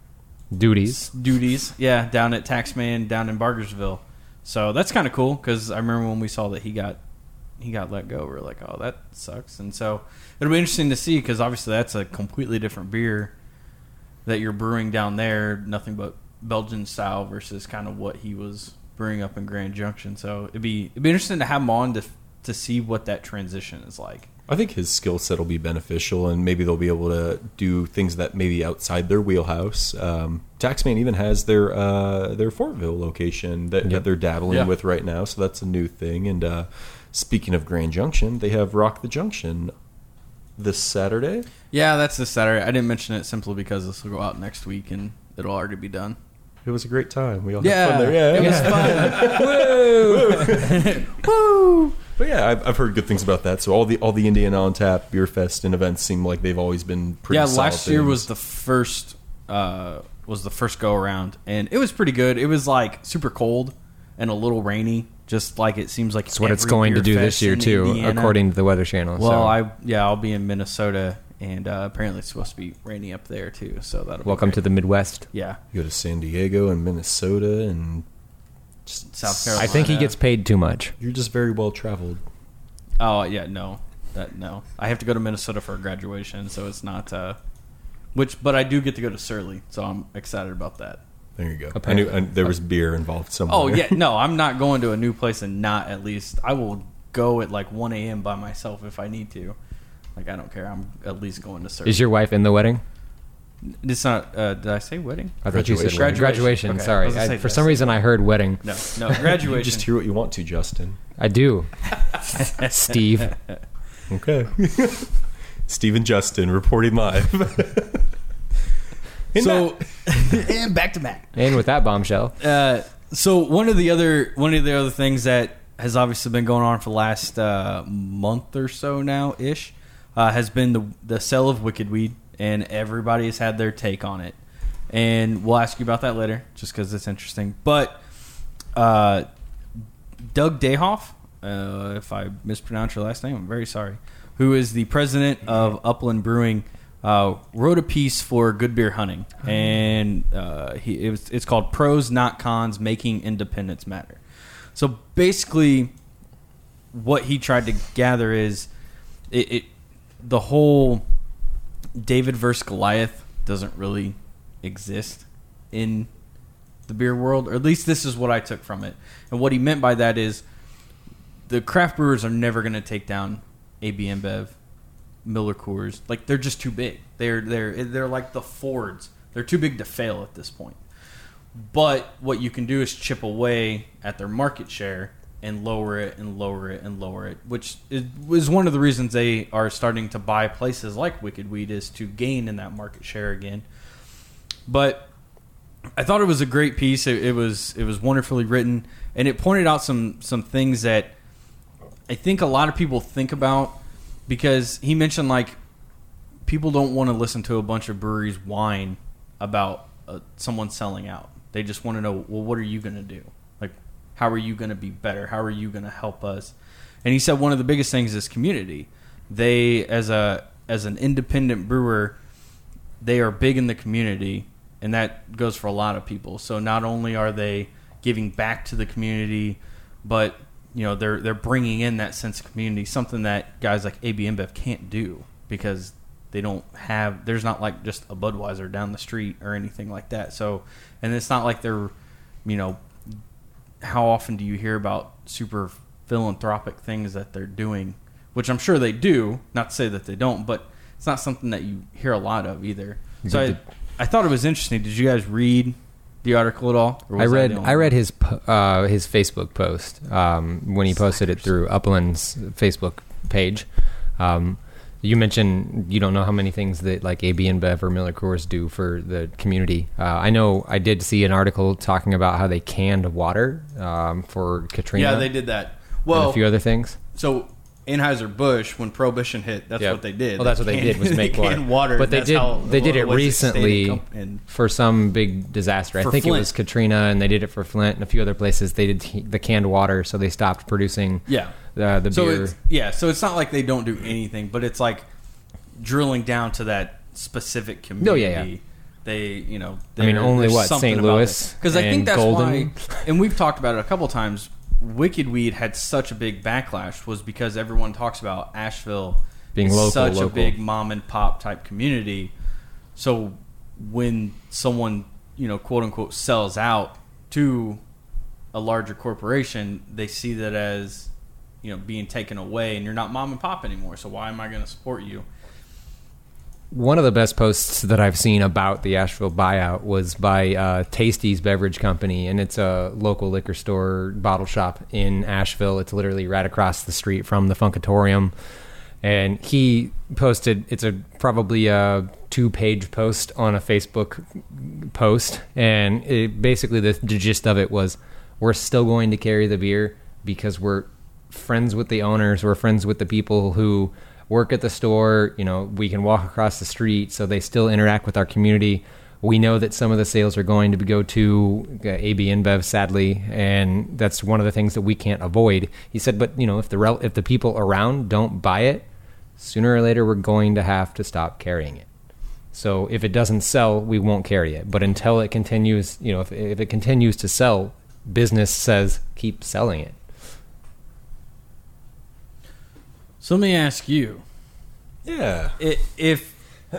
duties. Yeah, down at Taxman down in Bargersville. So that's kind of cool because I remember when we saw that he got let go, we were like, oh, that sucks. And so it'll be interesting to see because obviously that's a completely different beer that you're brewing down there, nothing but Belgian style versus kind of what he was brewing up in Grand Junction. So it'd be interesting to have him on to see what that transition is like. I think his skill set will be beneficial, and maybe they'll be able to do things that maybe outside their wheelhouse. Taxman even has their Fortville location that they're dabbling with right now, so that's a new thing. And speaking of Grand Junction, they have Rock the Junction this Saturday. Yeah, that's this Saturday. I didn't mention it simply because this will go out next week, and it'll already be done. It was a great time. We all had fun there. Yeah, it was fun. Woo! Woo! But yeah, I've heard good things about that. So all the Indiana on Tap beer fest and events seem like they've always been pretty solid. Last year was the first go around, and it was pretty good. It was like super cold and a little rainy, just like it seems like it's what it's going to do this year too, Indiana. According to the Weather Channel. Well, I'll be in Minnesota, and apparently it's supposed to be rainy up there too. So that'll welcome be to the Midwest. Yeah, you go to San Diego and Minnesota and South Carolina. I think he gets paid too much. You're just very well traveled. Oh yeah, no. I have to go to Minnesota for a graduation, so it's not. But I do get to go to Surly, so I'm excited about that. There you go. I knew there was beer involved somewhere. Oh yeah, no, I'm not going to a new place and not at least. I will go at like 1 a.m. by myself if I need to. Like I don't care. I'm at least going to Surly. Is your wife in the wedding? It's not. Did I say wedding? I thought you said wedding. Graduation. Okay. Sorry, for some reason I heard wedding. No, graduation. You just hear what you want to, Justin. I do. Steve. Okay. Steve and Justin reporting live. And back to back. And with that bombshell. So one of the other things that has obviously been going on for the last month or so now ish has been the sale of Wicked Weed, and everybody has had their take on it. And we'll ask you about that later, just because it's interesting. But Doug Dayhoff, if I mispronounce your last name, I'm very sorry, who is the president of Upland Brewing, wrote a piece for Good Beer Hunting, and it's called "Pros Not Cons: Making Independence Matter." So basically, what he tried to gather is the whole David versus Goliath doesn't really exist in the beer world, or at least this is what I took from it. And what he meant by that is the craft brewers are never going to take down AB InBev, Miller Coors. Like, they're just too big. They're like the Fords. They're too big to fail at this point. But what you can do is chip away at their market share and lower it and lower it and lower it, which is one of the reasons they are starting to buy places like Wicked Weed, is to gain in that market share again. But I thought it was a great piece. It was wonderfully written, and it pointed out some things that I think a lot of people think about, because he mentioned, like, people don't want to listen to a bunch of breweries whine about someone selling out. They just want to know, well, what are you going to do? Like, how are you going to be better? How are you going to help us? And he said one of the biggest things is community. They, as an independent brewer, they are big in the community, and that goes for a lot of people. So not only are they giving back to the community, but they're bringing in that sense of community, something that guys like AB InBev can't do, because they don't have, there's not like just a Budweiser down the street or anything like that. So, and it's not like they're, how often do you hear about super philanthropic things that they're doing, which I'm sure they do, not to say that they don't, but it's not something that you hear a lot of either. So I thought it was interesting. Did you guys read the article at all? I read his Facebook post when he posted it through Upland's Facebook page. You mentioned you don't know how many things that like AB InBev or Miller Coors do for the community. I know I did see an article talking about how they canned water for Katrina. Yeah, they did that. Well, and a few other things. So Anheuser-Busch, when Prohibition hit, that's what they did. Well, that's what they did, was make water. But they did it recently for some big disaster. I think Flint. It was Katrina, and they did it for Flint and a few other places. They did the canned water, so they stopped producing the beer. So it's not like they don't do anything, but it's like drilling down to that specific community they only what, St. Louis because I think and that's Golden? why, and we've talked about it a couple times. Wicked Weed had such a big backlash was because everyone talks about Asheville Being is local, such local. a big mom and pop type community. So when someone, quote unquote, sells out to a larger corporation, they see that as, being taken away, and you're not mom and pop anymore. So why am I going to support you? One of the best posts that I've seen about the Asheville buyout was by Tasty's Beverage Company, and it's a local liquor store bottle shop in Asheville. It's literally right across the street from the Funkatorium. And he posted, it's probably a 2-page post on a Facebook post, and basically the gist of it was, we're still going to carry the beer because we're friends with the owners, we're friends with the people who work at the store, we can walk across the street, so they still interact with our community. We know that some of the sales are going to go to AB InBev, sadly, and that's one of the things that we can't avoid. He said, but if the people around don't buy it, sooner or later we're going to have to stop carrying it. So if it doesn't sell, we won't carry it. But until it continues, if it continues to sell, business says keep selling it. So let me ask you. Yeah. If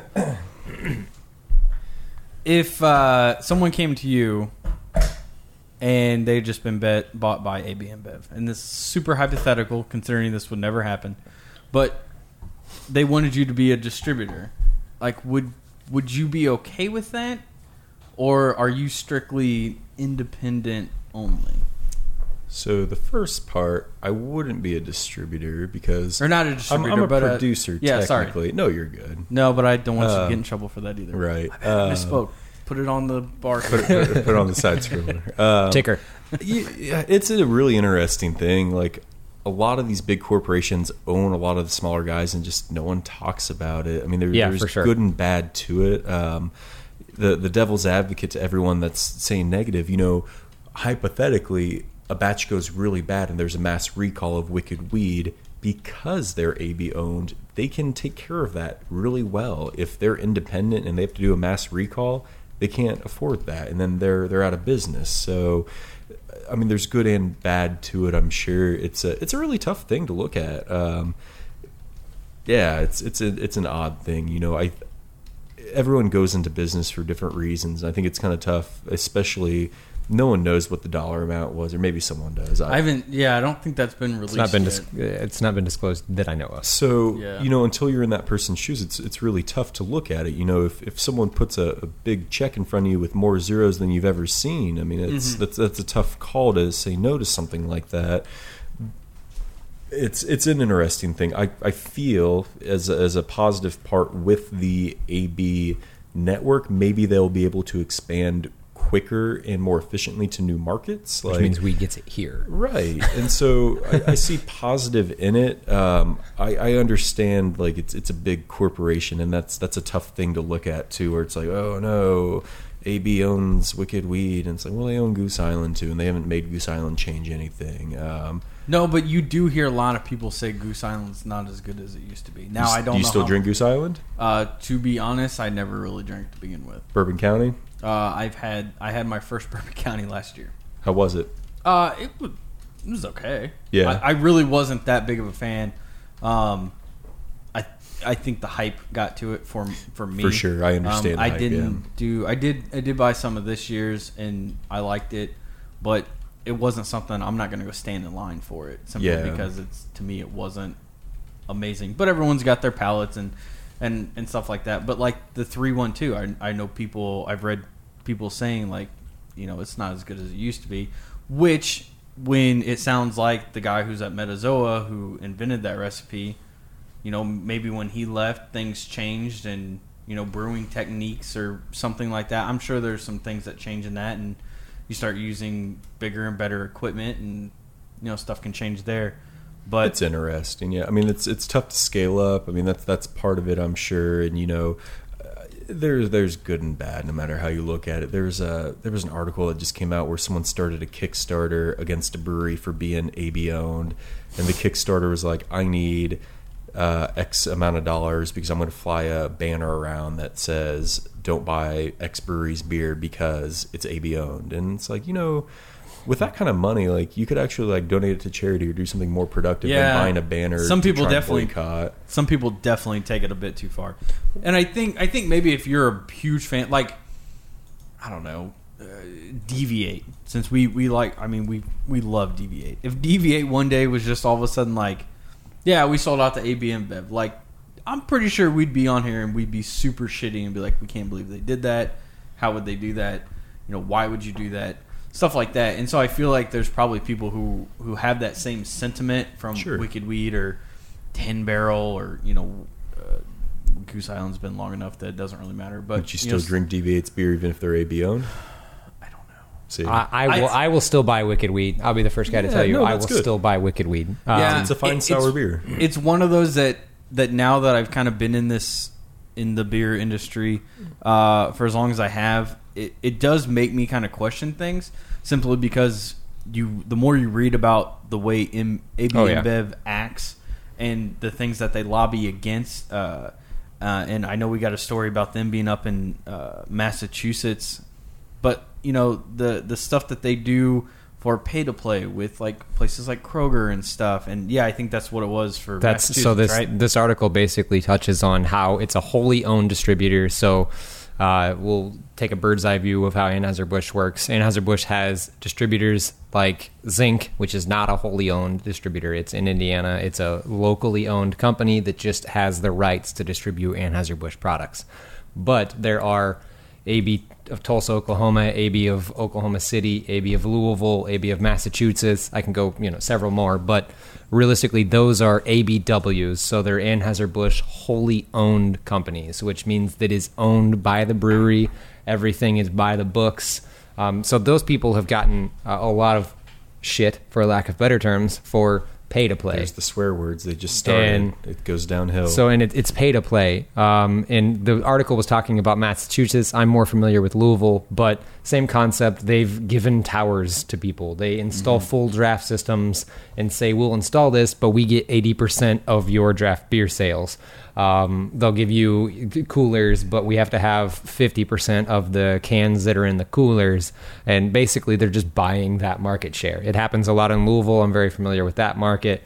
someone came to you and they'd just been bought by AB InBev, and this is super hypothetical considering this would never happen, but they wanted you to be a distributor, like would you be okay with that, or are you strictly independent only? So the first part, I wouldn't be a distributor because... Or not a distributor, I'm a but producer, yeah, technically. sorry. No, you're good. No, but I don't want you to get in trouble for that either. Right. I misspoke. Put it on the bar. Put it on the side scroller. Ticker. Yeah, it's a really interesting thing. Like, a lot of these big corporations own a lot of the smaller guys, and just no one talks about it. I mean, there's for sure. good and bad to it. The devil's advocate to everyone that's saying negative, hypothetically, a batch goes really bad and there's a mass recall of Wicked Weed because they're AB owned, they can take care of that really well. If they're independent and they have to do a mass recall, they can't afford that, and then they're out of business. So, I mean, there's good and bad to it. I'm sure it's a really tough thing to look at. It's an odd thing. Everyone goes into business for different reasons. I think it's kind of tough, especially. No one knows what the dollar amount was, or maybe someone does. I don't think that's been released. It's not been disclosed that I know of. So, until you're in that person's shoes, it's really tough to look at it. If someone puts a big check in front of you with more zeros than you've ever seen, I mean, that's a tough call to say no to something like that. It's an interesting thing. I feel as a positive part with the AB network, maybe they'll be able to expand quicker and more efficiently to new markets, which means we get it here, right? And so I see positive in it. I understand, like, it's a big corporation, and that's a tough thing to look at too, where it's like, oh no, AB owns Wicked Weed, and it's like, well, they own Goose Island too, and they haven't made Goose Island change anything. No, but you do hear a lot of people say Goose Island's not as good as it used to be. Now, I don't know. Do you still drink Goose Island? To be honest, I never really drank to begin with. Bourbon County? I had my first Bourbon County last year. How was it? It was okay. Yeah. I really wasn't that big of a fan. I think the hype got to it for me. For sure, I understand. I did buy some of this year's, and I liked it, but it wasn't something I'm not going to go stand in line for it simply because to me it wasn't amazing. But everyone's got their palates and stuff like that. But like the 312, I know I've read people saying, like, it's not as good as it used to be, which, when it sounds like the guy who's at Metazoa who invented that recipe, maybe when he left, things changed, and brewing techniques or something like that. I'm sure there's some things that change in that, and you start using bigger and better equipment, and stuff can change there. But it's interesting. Yeah, I mean, it's tough to scale up. I mean, that's part of it, I'm sure. And there's good and bad no matter how you look at it. There was an article that just came out where someone started a Kickstarter against a brewery for being AB owned, and the Kickstarter was like, I need X amount of dollars because I'm going to fly a banner around that says don't buy X brewery's beer because it's AB owned. And it's like, with that kind of money, like you could actually like donate it to charity or do something more productive than buying a banner. Some people to try definitely and boycott. Some people definitely take it a bit too far. And I think maybe if you're a huge fan, like I don't know, Deviate, since we love Deviate. If Deviate one day was just all of a sudden like, yeah, we sold out to AB InBev, like I'm pretty sure we'd be on here and we'd be super shitty and be like, we can't believe they did that. How would they do that? Why would you do that? Stuff like that. And so I feel like there's probably people who have that same sentiment from Wicked Weed or 10 Barrel or Goose Island's been long enough that it doesn't really matter. But you still drink Deviate's beer even if they're AB owned? I don't know. See, I will still buy Wicked Weed. I'll be the first guy to tell you I will still buy Wicked Weed. It's a fine sour beer. It's one of those that now that I've kind of been in the beer industry for as long as I have, it does make me kind of question things simply because the more you read about the way AB InBev acts and the things that they lobby against, and I know we got a story about them being up in Massachusetts, but the stuff that they do for pay to play with like places like Kroger and stuff, and I think that's what it was for Massachusetts, so. Right? This article basically touches on how it's a wholly owned distributor. So we'll take a bird's eye view of how Anheuser-Busch works. Anheuser-Busch has distributors like Zinc, which is not a wholly owned distributor. It's in Indiana. It's a locally owned company that just has the rights to distribute Anheuser-Busch products. But there are AB of Tulsa, Oklahoma, AB of Oklahoma City, AB of Louisville, AB of Massachusetts. I can go, several more, but realistically, those are ABWs. So they're Anheuser-Busch wholly owned companies, which means that is owned by the brewery. Everything is by the books. So those people have gotten a lot of shit, for lack of better terms, for pay to play. There's the swear words. They just started. It goes downhill. So, and it's pay to play. And the article was talking about Massachusetts. I'm more familiar with Louisville, but same concept. They've given towers to people. They install full draft systems and say, we'll install this, but we get 80% of your draft beer sales. They'll give you coolers, but we have to have 50% of the cans that are in the coolers. And basically, they're just buying that market share. It happens a lot in Louisville. I'm very familiar with that market.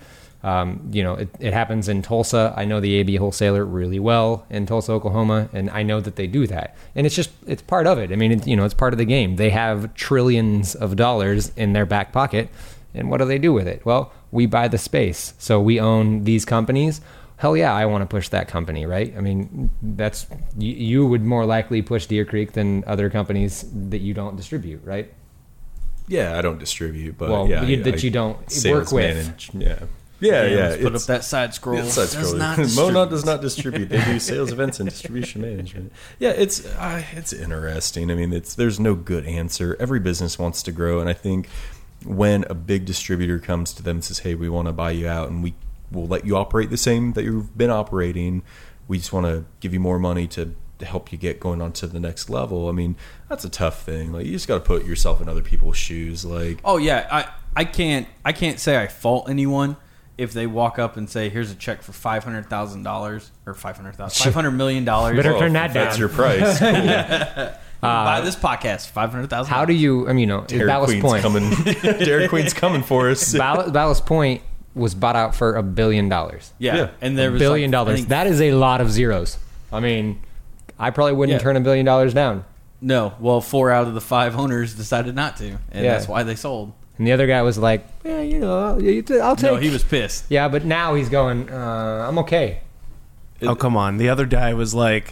It happens in Tulsa. I know the AB wholesaler really well in Tulsa, Oklahoma, and I know that they do that. And it's part of it. I mean, it's part of the game. They have trillions of dollars in their back pocket. And what do they do with it? Well, we buy the space. So we own these companies. Hell yeah, I want to push that company, right? I mean, that's you would more likely push Deer Creek than other companies that you don't distribute, right? Yeah, I don't distribute, but you don't work with. Manage, let's put up that side scroll. Monad does not distribute. They do sales events and distribution management. Yeah, it's interesting. I mean, there's no good answer. Every business wants to grow, and I think when a big distributor comes to them and says, "Hey, we want to buy you out, and we'll let you operate the same that you've been operating. We just want to give you more money to help you get going on to the next level." I mean, that's a tough thing. Like, you just got to put yourself in other people's shoes. Like, oh yeah, I can't say I fault anyone if they walk up and say, "Here's a check for $500,000 or $500 million." Better turn that down. That's your price. Cool. Buy this podcast, $500,000. How do you? I mean, Ballast Point. Dairy Queen's coming for us. Ballast Point was bought out for $1 billion. Yeah. And there was $1 billion. That is a lot of zeros. I mean, I probably wouldn't turn $1 billion down. No. Well, 4 out of the 5 owners decided not to, and that's why they sold. And the other guy was like, "Yeah, I'll take." No, he was pissed. Yeah, but now he's going, "I'm okay." Oh, come on. The other guy was like,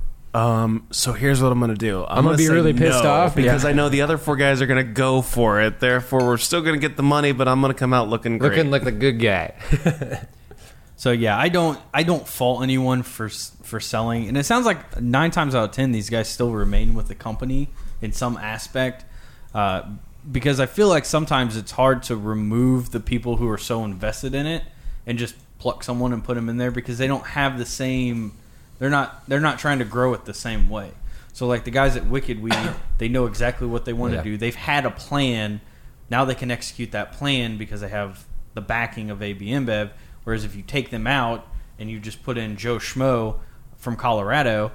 so here's what I'm going to do. I'm going to be really pissed off because I know the other 4 guys are going to go for it. Therefore, we're still going to get the money, but I'm going to come out looking great. Looking like the good guy. So yeah, I don't fault anyone for selling. And it sounds like 9 times out of 10 these guys still remain with the company in some aspect. Because I feel like sometimes it's hard to remove the people who are so invested in it and just pluck someone and put them in there because they don't have the same. They're not trying to grow it the same way. So like the guys at Wicked Weed, they know exactly what they want to do. They've had a plan. Now they can execute that plan because they have the backing of AB InBev. Whereas if you take them out and you just put in Joe Schmo from Colorado,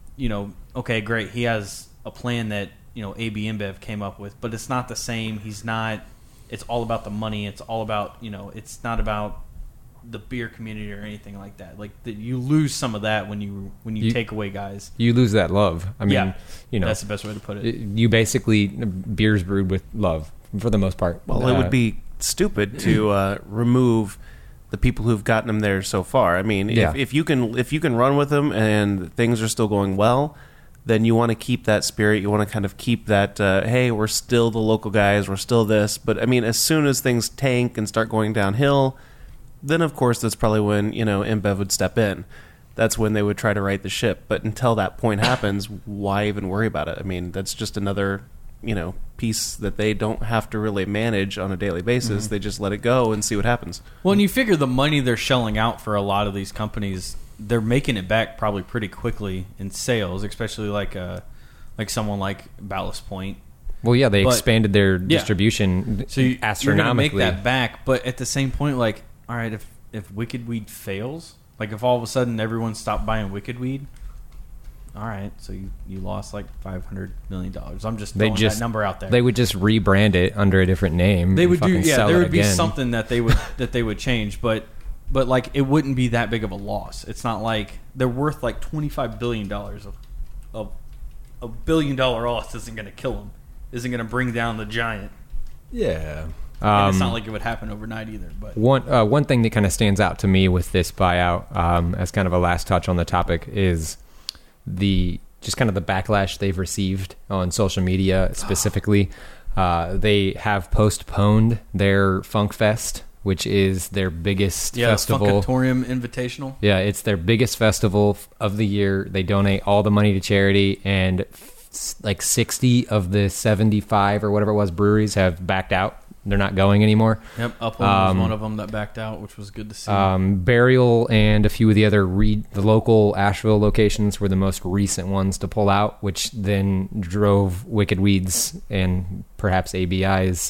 okay, great. He has a plan that, AB InBev came up with, but it's not the same. He's not, it's all about the money. It's all about, it's not about the beer community or anything like that. Like you lose some of that when you take away guys. You lose that love. I mean, that's the best way to put it. You basically, beer's brewed with love for the most part. Well, it would be stupid to remove the people who've gotten them there so far. I mean, if you can run with them and things are still going well, then you want to keep that spirit. You want to kind of keep that, hey, we're still the local guys, we're still this. But I mean, as soon as things tank and start going downhill, then of course that's probably when InBev would step in. That's when they would try to right the ship. But until that point happens, why even worry about it? I mean, that's just another piece that they don't have to really manage on a daily basis. Mm-hmm. They just let it go and see what happens. Well, and you figure the money they're shelling out for a lot of these companies, they're making it back probably pretty quickly in sales, especially like someone like Ballast Point. Well, yeah, they expanded their distribution astronomically. You're going to make that back, but at the same point, like, all right, if Wicked Weed fails, like if all of a sudden everyone stopped buying Wicked Weed, all right, so you lost like $500 million. I'm just throwing that number out there. They would just rebrand it under a different name. They would there would be something that they would change, but like it wouldn't be that big of a loss. It's not like they're worth like $25 billion. Of a $1 billion loss isn't going to kill them. Isn't going to bring down the giant. Yeah. And it's not like it would happen overnight either. But one thing that kind of stands out to me with this buyout, as kind of a last touch on the topic, is just kind of the backlash they've received on social media specifically. They have postponed their Funk Fest, which is their biggest festival. Funkatorium Invitational. Yeah, it's their biggest festival of the year. They donate all the money to charity, and like 60 of the 75 or whatever it was breweries have backed out. They're not going anymore. Yep, Upland was one of them that backed out, which was good to see. Burial and a few of the other the local Asheville locations were the most recent ones to pull out, which then drove Wicked Weeds and perhaps ABI's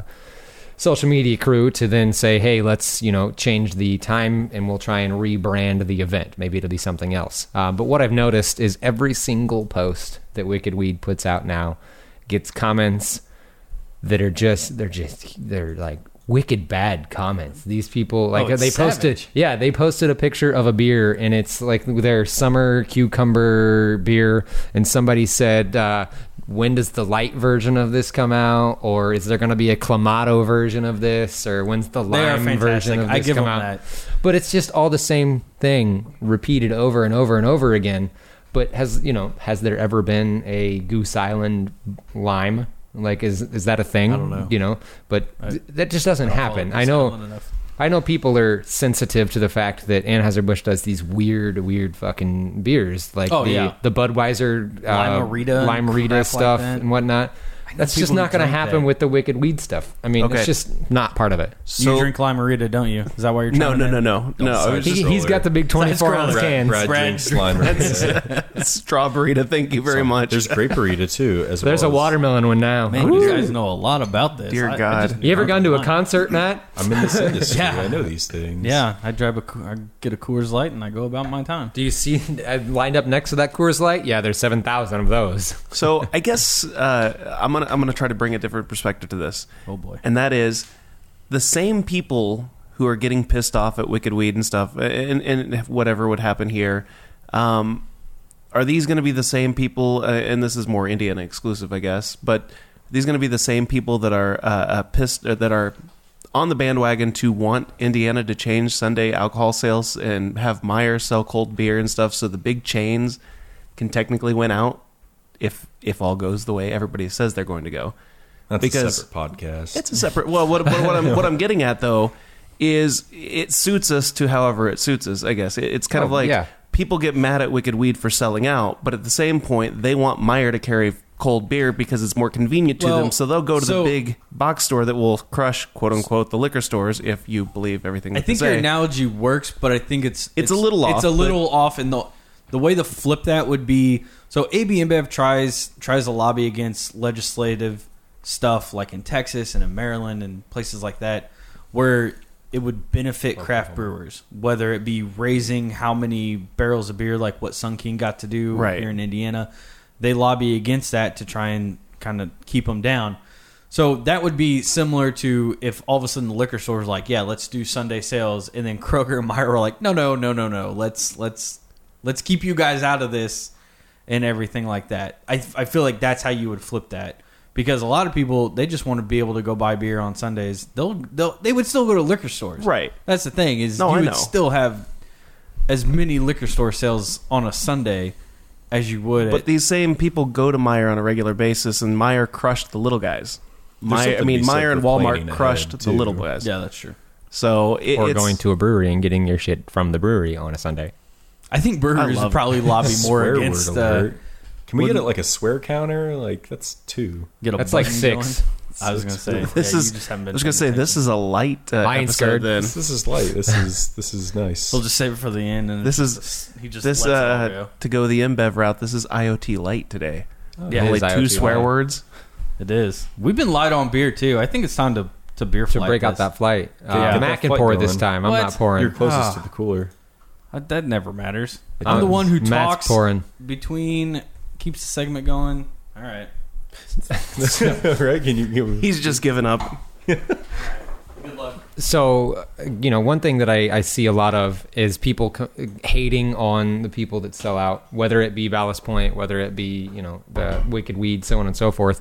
social media crew to then say, hey, let's change the time and we'll try and rebrand the event. Maybe it'll be something else. But what I've noticed is every single post that Wicked Weed puts out now gets comments that are they're like wicked bad comments. These people, like, they posted a picture of a beer, and it's like their summer cucumber beer, and somebody said, when does the light version of this come out, or is there going to be a Clamato version of this, or when's the lime version of this come out? That. But it's just all the same thing repeated over and over and over again. But has there ever been a Goose Island lime? Like, is that a thing? I don't know. But that just doesn't happen. I know people are sensitive to the fact that Anheuser-Busch does these weird fucking beers, like the Budweiser Lime-A-Rita stuff and whatnot. That's just not going to happen with the Wicked Weed stuff. I mean, it's just not part of it. So, you drink Lime-A-Rita, don't you? Is that why you're trying No. He's got the big 24-ounce cans. Brad drinks Lime-A-Rita. Strawberry-Rita, thank you very much. There's Grape-A-Rita, too. There's a watermelon one now. Man, you guys know a lot about this. Dear God. You ever gone to a concert, Matt? I'm in this industry. I know these things. Yeah, I get a Coors Light and I go about my time. Do you see lined up next to that Coors Light? Yeah, there's 7,000 of those. So I guess I'm gonna try to bring a different perspective to this. Oh boy. And that is the same people who are getting pissed off at Wicked Weed and stuff, and whatever would happen here. Are these going to be the same people? And this is more Indiana exclusive, I guess. But are these going to be the same people that are pissed, that are on the bandwagon to want Indiana to change Sunday alcohol sales and have Meyer sell cold beer and stuff, so the big chains can technically win out if all goes the way everybody says they're going to go? That's a separate podcast. It's a separate. Well, what I'm getting at though is it suits us to however it suits us. I guess it's kind of like people get mad at Wicked Weed for selling out, but at the same point they want Meyer to carry cold beer because it's more convenient to them, so they'll go to the big box store that will crush, quote unquote, the liquor stores, if you believe everything. I think your analogy works, but I think it's a little off. It's a little off, and the way to flip that would be, so AB InBev tries to lobby against legislative stuff like in Texas and in Maryland and places like that, where it would benefit craft brewers, whether it be raising how many barrels of beer, like what Sun King got to do Right. here in Indiana. They lobby against that to try and kind of keep them down. So that would be similar to if all of a sudden the liquor store was like, yeah, let's do Sunday sales, and then Kroger and Meyer were like, no, let's keep you guys out of this and everything like that. I feel like that's how you would flip that, because a lot of people, they just want to be able to go buy beer on Sundays. They would still go to liquor stores. Right. That's the thing is No, you I would know. still have as many liquor store sales on a Sunday as you would. But at, these same people go to Meyer on a regular basis, and Meyer crushed the little guys. something to be said Meyer and for planning Walmart ahead, crushed the too. little guys. yeah, that's true. So Or it's going to a brewery and getting your shit from the brewery on a Sunday. I think brewers I love would probably lobby more Swear against word alert. Can we get it wouldn't- like a swear counter? Like that's 2. get a That's like button 6. going. I was going to say This yeah, is. you just haven't I been was gonna paying say this attention. is a light I ain't episode. scared. Then This is light. This is nice. We'll just save it for the end. And This it's is- just- he just this lets it all go. to go the InBev route. This is IoT light today. Yeah, It Only is 2 IoT swear light. words. It is. We've been light on beer too. I think it's time to beer To flight break out this. that flight. Yeah, get Mac that can flight pour this going. time. I'm What? not pouring. You're closest Ah. to the cooler. That never matters. I'm the Um, one who Matt's talks pouring. between, keeps the segment going. All right. Right? Can you give He's just given up. Good luck. So, one thing that I see a lot of is people hating on the people that sell out, whether it be Ballast Point, whether it be, the Wicked Weed, so on and so forth.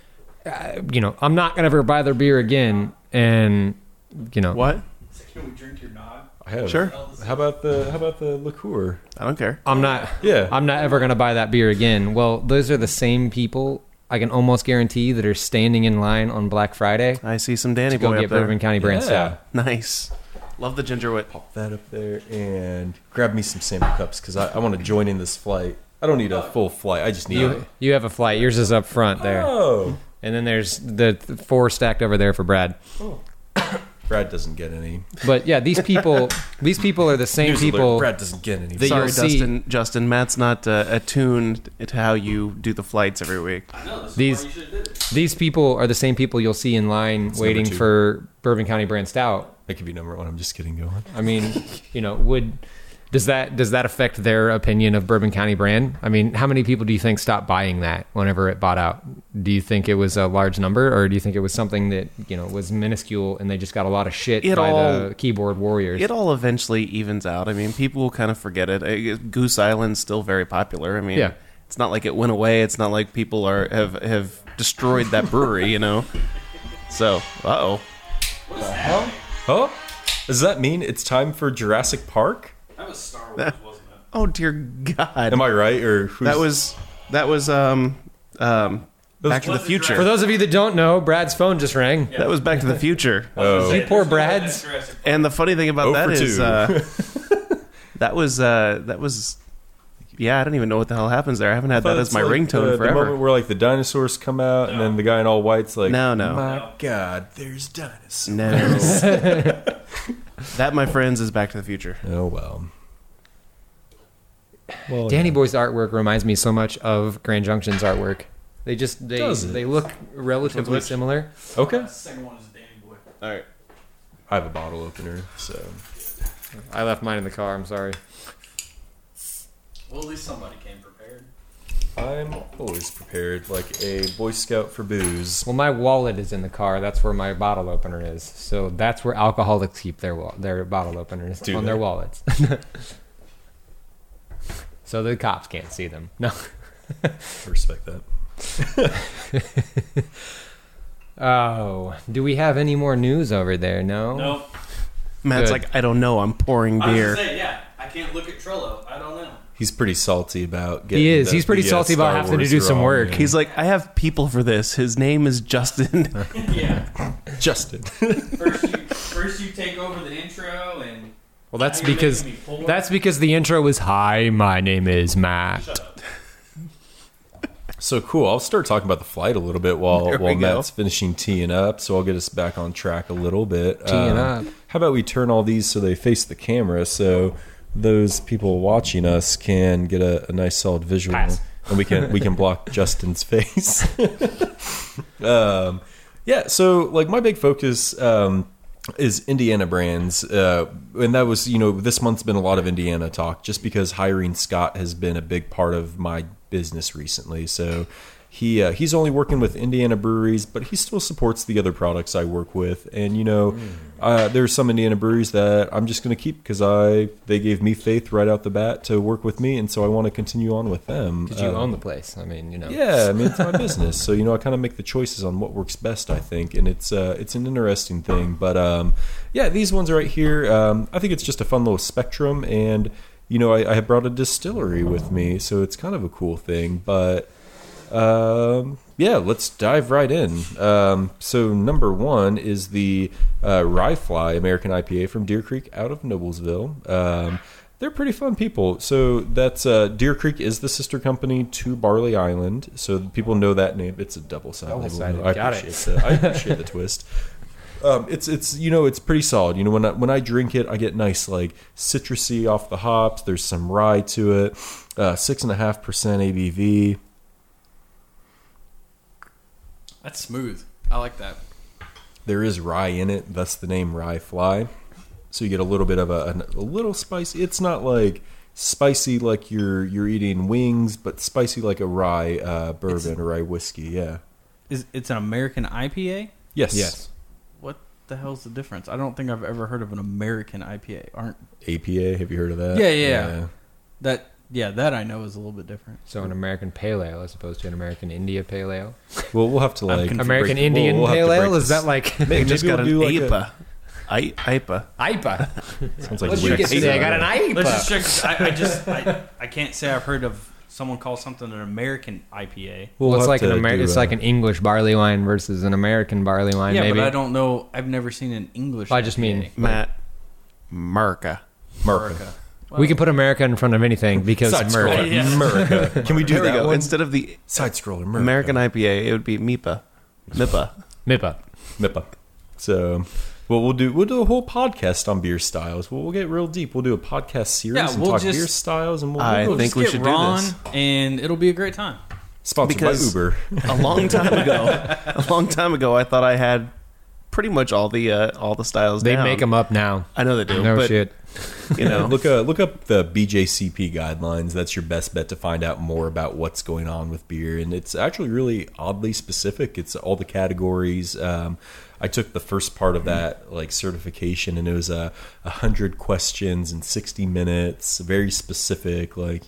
I'm not going to ever buy their beer again. And, What? Can we drink your nog? I have. Sure. How about the liqueur? I don't care. I'm not ever going to buy that beer again. Well, those are the same people I can almost guarantee that are standing in line on Black Friday I see some Danny to go boy get up there. Bourbon County brand Yeah. stout. Nice. Love the ginger wit. Pop that up there and grab me some sample cups because I want to join in this flight. I don't need a full flight. I just need You have a flight. Yours is up front there. Oh. And then there's the 4 stacked over there for Brad. Brad doesn't get any. But yeah, these people are the same News alert, people. Brad doesn't get any. They- Sorry, you'll see- Justin. Matt's not attuned to how you do the flights every week. I know. This These- is why you should have did it. These people are the same people you'll see in line It's waiting number 2. for Bourbon County brand stout. That could be number 1. I'm just kidding. Go on. I mean, does that affect their opinion of Bourbon County brand? I mean, how many people do you think stopped buying that whenever it bought out? Do you think it was a large number, or do you think it was something that was minuscule and they just got a lot of shit by the keyboard warriors? It all eventually evens out. I mean, people will kind of forget it. Goose Island's still very popular. I mean, Yeah. it's not like it went away. It's not like people have destroyed that brewery, So, Oh, does that mean it's time for Jurassic Park? That was Star Wars, wasn't it? Oh dear God! Am I right? Or who's, that was Back to the Future. For those of you that don't know, Brad's phone just rang. That was Back to the Future. Oh. You poor Brad's. And the funny thing about 0 that for is 2. that was yeah, I don't even know what the hell happens there. I haven't had that as my ringtone the forever. moment where like the dinosaurs come out and then the guy in all white's like, No. my God, there's dinosaurs. No. That, my friends, is Back to the Future. Oh well. Well, Danny yeah. Boy's artwork reminds me so much of Grand Junction's artwork. Does it? They look relatively similar. Okay. The second one is Danny Boy. All right. I have a bottle opener, so I left mine in the car. I'm sorry. Well, at least somebody came prepared. I'm always prepared, like a Boy Scout for booze. Well, my wallet is in the car. That's where my bottle opener is. So that's where alcoholics keep their bottle openers Do on they? their wallets. So the cops can't see them. No. I respect that. Oh, do we have any more news over there? No. No. Matt's Good. like, I don't know. I'm pouring beer. yeah. I can't look at Trello. I don't know. He's pretty salty about getting He is. the- He's pretty the, salty about Star having to Wars do some wrong, work. and- He's like, I have people for this. His name is Justin. Yeah. Justin. First you take over the intro and. Well, that's Now you're because making me pull. that's because the intro was "Hi, my name is Matt." Shut up. So cool. I'll start talking about the flight a little bit while There we while go. Matt's finishing teeing up. So I'll get us back on track a little bit. Teeing up. How about we turn all these so they face the camera, so those people watching us can get a nice solid visual, Pass. and we can block Justin's face. Yeah. So like my big focus is Indiana brands, and that was, this month's been a lot of Indiana talk, just because hiring Scott has been a big part of my business recently. So he's only working with Indiana breweries, but he still supports the other products I work with. And there's some Indiana breweries that I'm just going to keep because they gave me faith right out the bat to work with me, and so I want to continue on with them. Because you own the place. I mean, Yeah, I mean, it's my business, so I kind of make the choices on what works best, I think, and it's an interesting thing. But yeah, these ones right here, I think it's just a fun little spectrum, and I have brought a distillery with me, so it's kind of a cool thing. But yeah, let's dive right in. So number one is the Rye Fly American IPA from Deer Creek out of Noblesville. They're pretty fun people. So that's Deer Creek is the sister company to Barley Island. So people know that name. It's a double-sided. Double-sided. I Got it. I appreciate the twist. It's it's pretty solid. When I drink it, I get nice like citrusy off the hops. There's some rye to it. 6.5% ABV. That's smooth. I like that. There is rye in it, thus the name Rye Fly. So you get a little bit of a little spicy. It's not like spicy like you're eating wings, but spicy like a rye bourbon or rye whiskey. Yeah. It's an American IPA? Yes. What the hell's the difference? I don't think I've ever heard of an American IPA. APA, have you heard of that? Yeah. That I know is a little bit different. So an American Pale Ale as opposed to an American India Pale Ale. Well, we'll have to American break- Indian we'll have to Pale break Ale? Is this. that like Maybe Just got we'll an do like IPA. IPA. IPA? Sounds like What'd you weird. get today? I got an IPA. Let's just check. I can't say I've heard of someone call something an American IPA. Well, We'll it's have like to it's do, like an English barley wine versus an American barley wine. Yeah, maybe. but I don't know. I've never seen an English. I just mean- IPA. Matt. America. America. Well, We can put America in front of anything because Side America. scroller. Yeah. America. Can we do There we that go. one? Instead of the Side scroller. America. American IPA, it would be MIPA. MIPA. MIPA. MIPA. So, well, we'll do a whole podcast on beer styles. We'll get real deep. We'll do a podcast series Yeah, and we'll talk just- beer styles, and I we'll think just we get should do Ron, this. and it'll be a great time. sponsored because- by Uber. A long time ago, I thought I had pretty much all the styles They down. make them up now. I know they do. No but, shit. You know, Look up the BJCP guidelines. That's your best bet to find out more about what's going on with beer, and it's actually really oddly specific. It's all the categories. I took the first part of that like certification, and it was 100 questions in 60 minutes. Very specific, like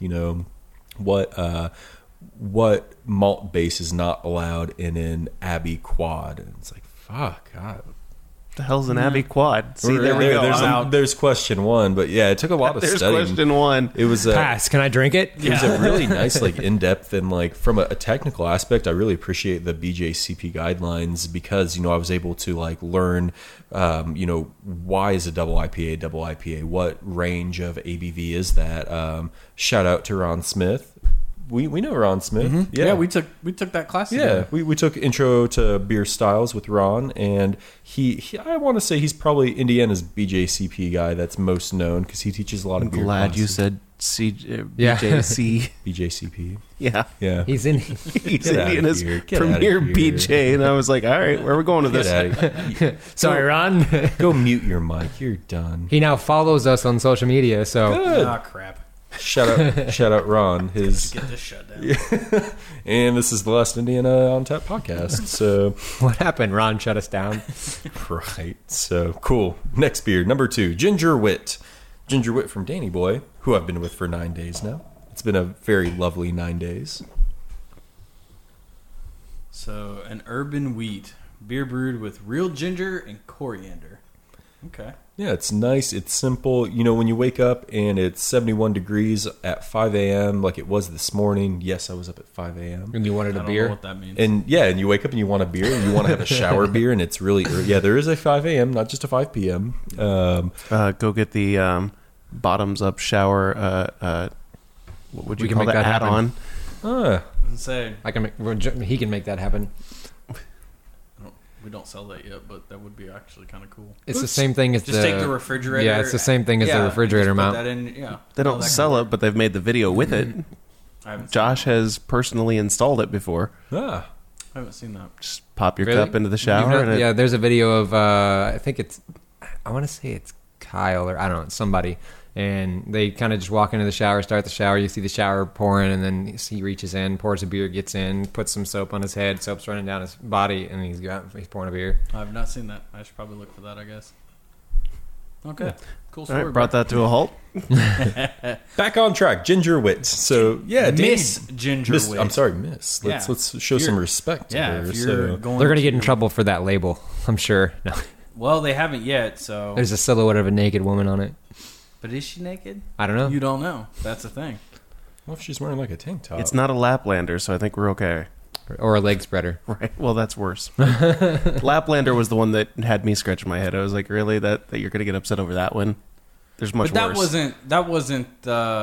what malt base is not allowed in an Abbey quad, and it's like fuck. God. the hell's an Abbey Quad? See, there we There- go. There's question one, but yeah, it took a lot of There's studying. question one. It was Pass. Can I drink it? It was a really nice, like, in-depth, and like from a technical aspect, I really appreciate the BJCP guidelines because I was able to like learn, why is a double IPA? What range of ABV is that? Shout out to Ron Smith. We know Ron Smith. Yeah, we took that class. Yeah, together. we took intro to beer styles with Ron, and he I want to say he's probably Indiana's BJCP guy that's most known because he teaches a lot of beer. Glad you classes. said Yeah. BJC. BJCP. Yeah. Yeah, He's in. He's Get outta Indiana's here. Get outta premier here. BJ. And I was like, all right, where are we going with Get this? outta- Sorry, Ron. Go mute your mic. You're done. He now follows us on social media. So Good. Ah, crap. Shout out Ron. His Get this shut down. and this is the last Indiana on Tap podcast. So what happened? Ron shut us down. right. So cool. Next beer, number 2, Ginger Wit. Ginger Wit from Danny Boy, who I've been with for 9 days now. It's been a very lovely 9 days. So, an urban wheat beer brewed with real ginger and coriander. Okay. Yeah, it's nice. It's simple. When you wake up and it's 71 degrees at 5 a.m. like it was this morning. Yes, I was up at 5 a.m. And you wanted I a don't know beer? what that means. And yeah, and you wake up and you want a beer and you want to have a shower beer and it's really early. Yeah, there is a 5 a.m., not just a 5 p.m. Go get the bottoms up shower. What would you We can call make that? that happen. Add-on. Say, I can make. He can make that happen. we don't sell that yet, but that would be actually kind of cool. It's the same thing as Just take the refrigerator. Yeah, it's the same thing as the refrigerator just mount. Put that in, yeah. They don't That sell kind it, but they've made the video with it. I haven't, Josh has personally installed it before. I haven't seen that. Just pop your Really? cup into the You've shower. not- And it, yeah, there's a video of I think it's I want to say it's Kyle or I don't know, somebody. And they kind of just walk into the shower, start the shower. You see the shower pouring, and then he reaches in, pours a beer, gets in, puts some soap on his head, soap's running down his body, and he's pouring a beer. I've not seen that. I should probably look for that, I guess. Okay. Yeah. Cool All story. right, brought that to a halt. Back on track, Ginger Wit. So yeah, Miss Ginger Miss. Wit. I'm sorry, Miss. Let's show some respect to Yeah, her. if you're So going They're going to get in trouble for that label, I'm sure. No. Well, they haven't yet, so. There's a silhouette of a naked woman on it. But is she naked? I don't know. You don't know. That's the thing. what if she's wearing like a tank top? It's not a Laplander, so I think we're okay. Or a leg spreader. Right. Well, that's worse. Laplander was the one that had me scratching my head. I was like, really? That you're going to get upset over that one? There's much But worse. that wasn't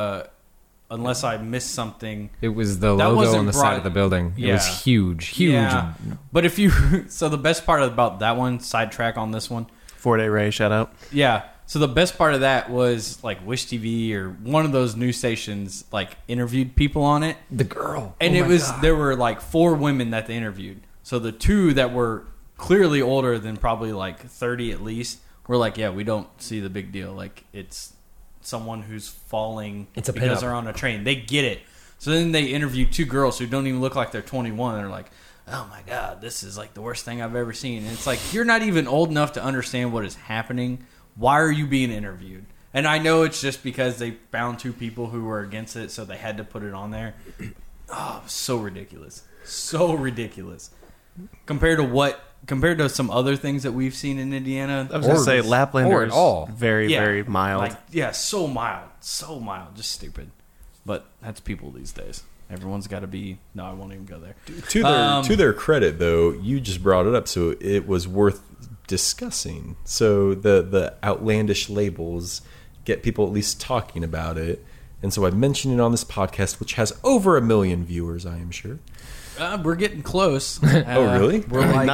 unless I missed something. It was the That logo wasn't on the side brought- of the building. It Yeah. was huge. Yeah. But if you so the best part about that one, sidetrack on this one. 4-Day Ray, shout out. Yeah. So the best part of that was like Wish TV or one of those news stations like interviewed people on it. The girl. And Oh it my was God. there were like 4 women that they interviewed. So the 2 that were clearly older than probably like 30 at least were like, yeah, we don't see the big deal. Like it's someone who's falling It's a because pinup. they're on a train. They get it. So then they interviewed 2 girls who don't even look like they're 21. They're like, oh my God, this is like the worst thing I've ever seen. And it's like, you're not even old enough to understand what is happening. Why are you being interviewed? And I know it's just because they found 2 people who were against it, so they had to put it on there. Oh, it was so ridiculous. So ridiculous. Compared to some other things that we've seen in Indiana. I was going to say or Laplander at is all. very, very mild. Like, yeah, so mild. So mild. Just stupid. But that's people these days. Everyone's got to be... No, I won't even go there. To their credit, though, you just brought it up, so it was worth discussing. So the outlandish labels get people at least talking about it, and so I mentioned it on this podcast, which has over 1 million viewers, I am sure. We're getting close. Oh, really? We're like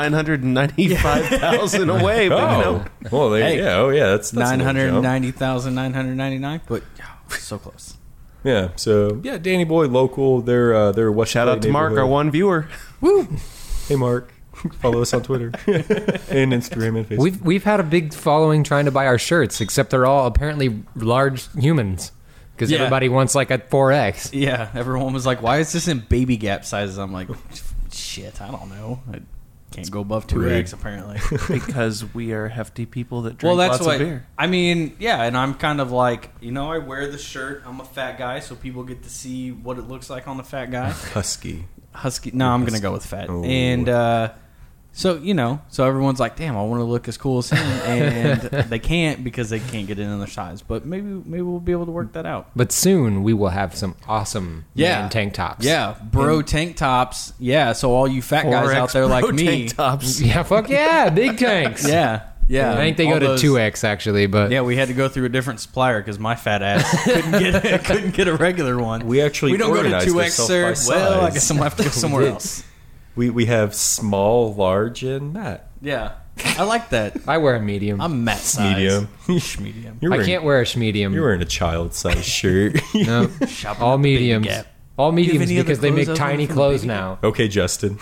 995,000 away, but you know. Well, Hey, yeah, oh yeah, that's a little jump. 990,999. But yeah, so close. Yeah, so yeah, Danny Boy local. They're West. Shout out to Mark, our one viewer. Hey, Mark. Follow us on Twitter and Instagram and Facebook. We've had a big following trying to buy our shirts, except they're all apparently large humans because Yeah. everybody wants like a 4X. Yeah, everyone was like, "Why is this in baby gap sizes?" I'm like, "Shit, I don't know. I can't go above 2X apparently." Because we are hefty people that drink Well, that's lots what of beer. I mean. Yeah, and I'm kind of like, I wear the shirt. I'm a fat guy, so people get to see what it looks like on the fat guy. Husky. Husky. No, I'm gonna go with fat. Oh. And so so everyone's like, "Damn, I want to look as cool as him," and they can't because they can't get in on their size. But maybe we'll be able to work that out. But soon we will have some awesome man tank tops. Yeah, bro tank tops. Yeah, so all you fat guys 4X out there like Pro me. tank tops. Yeah, fuck yeah, big tanks. Yeah, yeah. I think they all go to those- 2X actually, but Yeah, we had to go through a different supplier because my fat ass couldn't get a regular one. We actually don't go to organized 2X, sir. ourselves by Well, I size. guess I'm gonna have to go somewhere did. else. We have small, large, and Matt. Yeah, I like that. I wear a medium. I'm Matt size. Medium. Medium. You're I wearing, can't wear a medium. You're wearing a child-sized shirt. No, Shopping all at the Baby mediums. Gap. All mediums any other because they clothes make other tiny than clothes Baby now. Okay, Justin.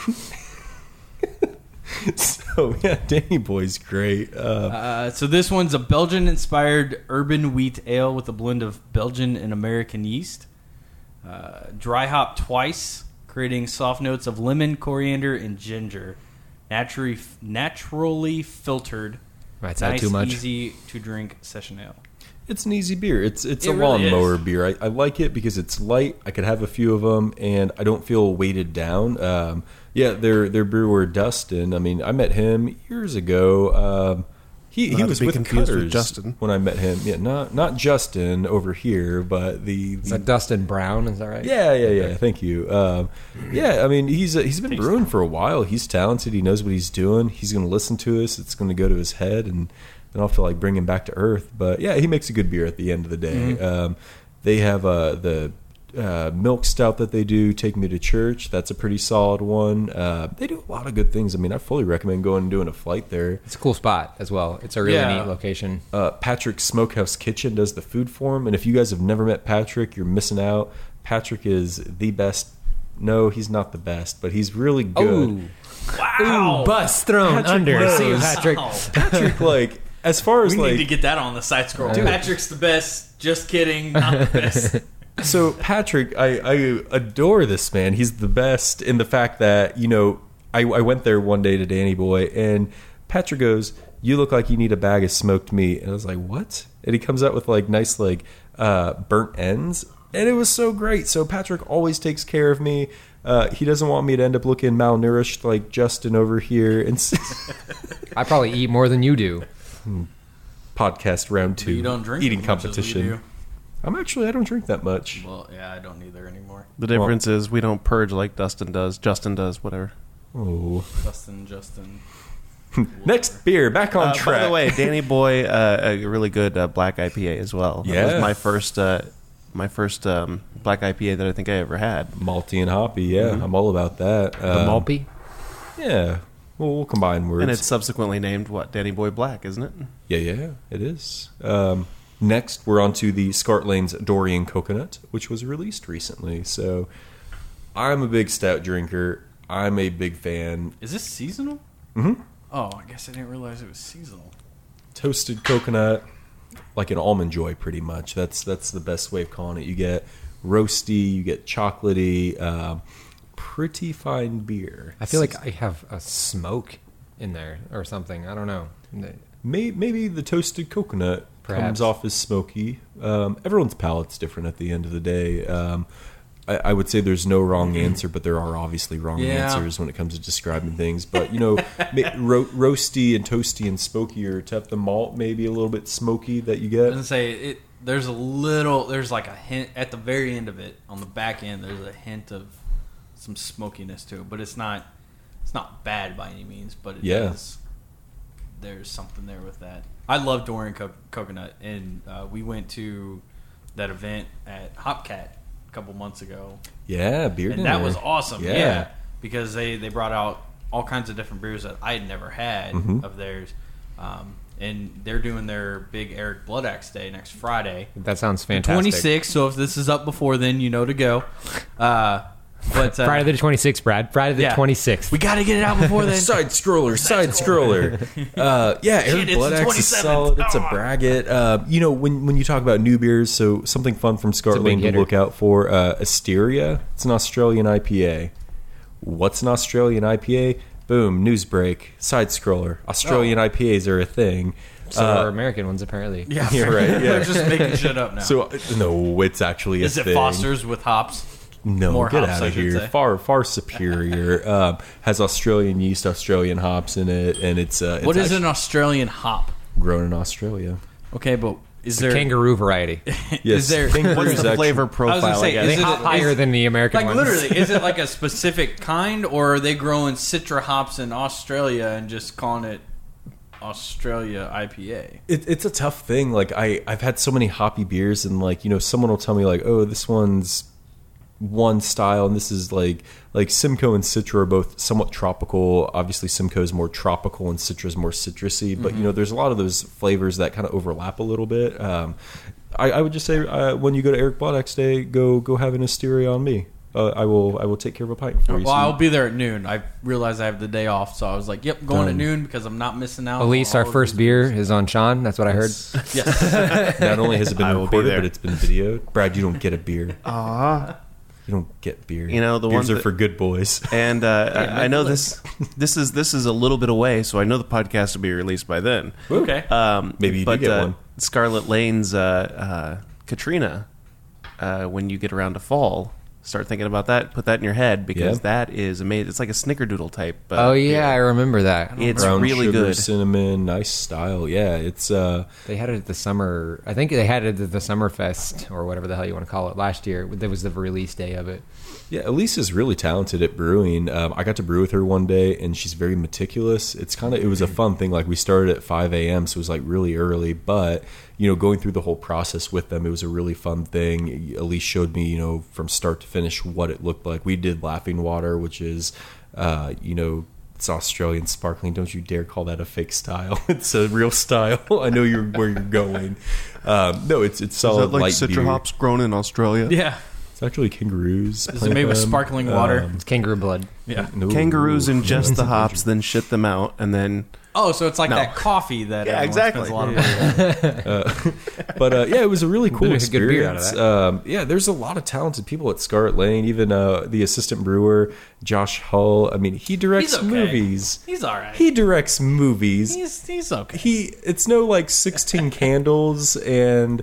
So yeah, Danny Boy's great. So this one's a Belgian-inspired urban wheat ale with a blend of Belgian and American yeast. Dry hop twice, creating soft notes of lemon, coriander, and ginger. Naturally filtered. Right, is that Nice, too much? easy to drink session ale. It's an easy beer. It's a really lawnmower is. beer. I like it because it's light. I could have a few of them, and I don't feel weighted down. Yeah, their brewer Dustin. I mean, I met him years ago. He Not to was be with confused with Cutters Justin. when I met him. Yeah, not Justin over here, but Is that Dustin Brown? Is that right? Yeah. Thank you. Yeah, I mean, he's been brewing for a while. He's talented. He knows what he's doing. He's going to listen to us. It's going to go to his head, and then I'll feel like bringing him back to earth. But yeah, he makes a good beer at the end of the day. Mm-hmm. They have the milk stout that they do, Take Me to Church. That's a pretty solid one. They do a lot of good things. I mean, I fully recommend going and doing a flight there. It's a cool spot as well. It's a really Yeah. neat location. Patrick's Smokehouse Kitchen does the food for him. And if you guys have never met Patrick, you're missing out. Patrick is the best. No, he's not the best, but he's really good. Ooh, bus thrown Patrick under. knows. See you, Patrick. Patrick, like, as far as We like need to get that on the side scroll. Patrick's the best. Just kidding. Not the best. So Patrick, I adore this man. He's the best in the fact that, you know, I went there one day to Danny Boy and Patrick goes, "You look like you need a bag of smoked meat." And I was like, "What?" And he comes out with like nice like burnt ends. And it was so great. So Patrick always takes care of me. He doesn't want me to end up looking malnourished like Justin over here. And I probably eat more than you do. podcast round 2. You don't drink eating as much as we competition. do. I don't drink that much. Well, yeah, I don't either anymore. The difference is we don't purge like Dustin does. Justin does, whatever. Oh. Justin. Next beer, back on track. By the way, Danny Boy, a really good black IPA as well. That Yeah. was my first black IPA that I think I ever had. Malty and hoppy, yeah. I'm all about that. The Malpy? Yeah. Well, we'll combine words. And it's subsequently named, Danny Boy Black, isn't it? Yeah, it is. Next, we're on to the Scart Lane's Dorian Coconut, which was released recently. So, I'm a big stout drinker. I'm a big fan. Is this seasonal? Mm-hmm. Oh, I guess I didn't realize it was seasonal. Toasted coconut, like an Almond Joy, pretty much. That's the best way of calling it. You get roasty, you get chocolatey, pretty fine beer. I feel like I have a smoke in there or something. I don't know. Maybe the toasted coconut Perhaps. comes off as smoky. Everyone's palate's different at the end of the day. I would say there's no wrong answer, but there are obviously wrong answers when it comes to describing things. But, you know, roasty and toasty and smoky, or to have the malt maybe a little bit smoky that you I get. was gonna say there's like a hint at the very end of it. On the back end, there's a hint of some smokiness to it, but it's not bad by any means. But it is. There's something there with that. I love Dorian Coconut, and we went to that event at Hopcat a couple months ago. Yeah, beer And dinner. that was awesome. Yeah. Yeah. Because they brought out all kinds of different beers that I had never had of theirs. And they're doing their big Eric Blood Axe Day next Friday. That sounds fantastic. 26th, so if this is up before then, you know to go. But Friday the 26th, Brad. Friday the 26th. We got to get it out before then. Side scroller. Yeah, Eric it's Blood the Axe is 27th. solid. It's a braggot. You know, when you talk about new beers, so something fun from It's a Scart big Lane to hitter. look out for. Asteria. It's an Australian IPA. What's an Australian IPA? Boom, news break. Side scroller. Australian IPAs are a thing. So are American ones, apparently. Yeah, You're right. Yeah. They're just making shit up now. So no, it's actually is a it thing. Foster's with hops? No, More get hops, out I of should here. say. Far superior. Has Australian yeast, Australian hops in it, and it's What is an Australian hop? grown in Australia. Okay, but is It's there a kangaroo variety. Yes, is there kangaroo What's is the actually- flavor I was profile? gonna say, guess? is They it hop higher than the American like ones. literally? Is it like a specific kind, or are they growing Citra hops in Australia and just calling it Australia IPA? It's a tough thing. Like I've had so many hoppy beers, and like, you know, someone will tell me like, oh, this one's one style, and this is like Simcoe and Citra are both somewhat tropical. Obviously, Simcoe is more tropical and Citra is more citrusy. But you know, there's a lot of those flavors that kind of overlap a little bit. I would just say when you go to Eric Blood Axe Day, go have an Asteria on me. I will take care of a pint for you. Well, I'll be there at noon. I realized I have the day off, so I was like, "Yep, going at Done. noon because I'm not missing out." Elise, on our all of first these beer beers. is on Sean. That's what I heard. Yes, Not only has it been I will be recorded, there. but it's been videoed. Brad, you don't get a beer. Aw. You don't get beer. You know, the beers ones are that- for good boys. And I know this is a little bit away, so I know the podcast will be released by then. okay. Maybe you do but, get one. Scarlet Lane's Katrina, when you get around to fall, start thinking about that. Put that in your head because Yeah. that is amazing. It's like a snickerdoodle type. Oh, yeah, I beer. remember that. It's Brown really sugar, good. cinnamon, nice style. Yeah, it's They had it at the summer. I think they had it at the Summerfest or whatever the hell you want to call it last year. That was the release day of it. yeah. Elise is really talented at brewing. I got to brew with her one day, and she's very meticulous. It was a fun thing. Like we started at 5 a.m., so it was like really early. But you know, going through the whole process with them, it was a really fun thing. Elise showed me, you know, from start to finish what it looked like. We did Laughing Water, which is, you know, it's Australian sparkling. Don't you dare call that a fake style. It's a real style. I know where you're going. No, it's solid light beer. hops grown in Australia? yeah. It's actually kangaroos. Is it made with sparkling water? It's kangaroo blood. Yeah. Kangaroos ingest the hops, then shit them out, and then Oh, so it's like No. that coffee that Yeah, everyone exactly. spends a lot of money on. But yeah, it was a really cool There's a good beer out of experience. Yeah, there's a lot of talented people at Scarlet Lane. Even the assistant brewer, Josh Hull. I mean, he directs He's okay. movies. He's all right. He directs movies. He's okay. It's no like 16 Candles, and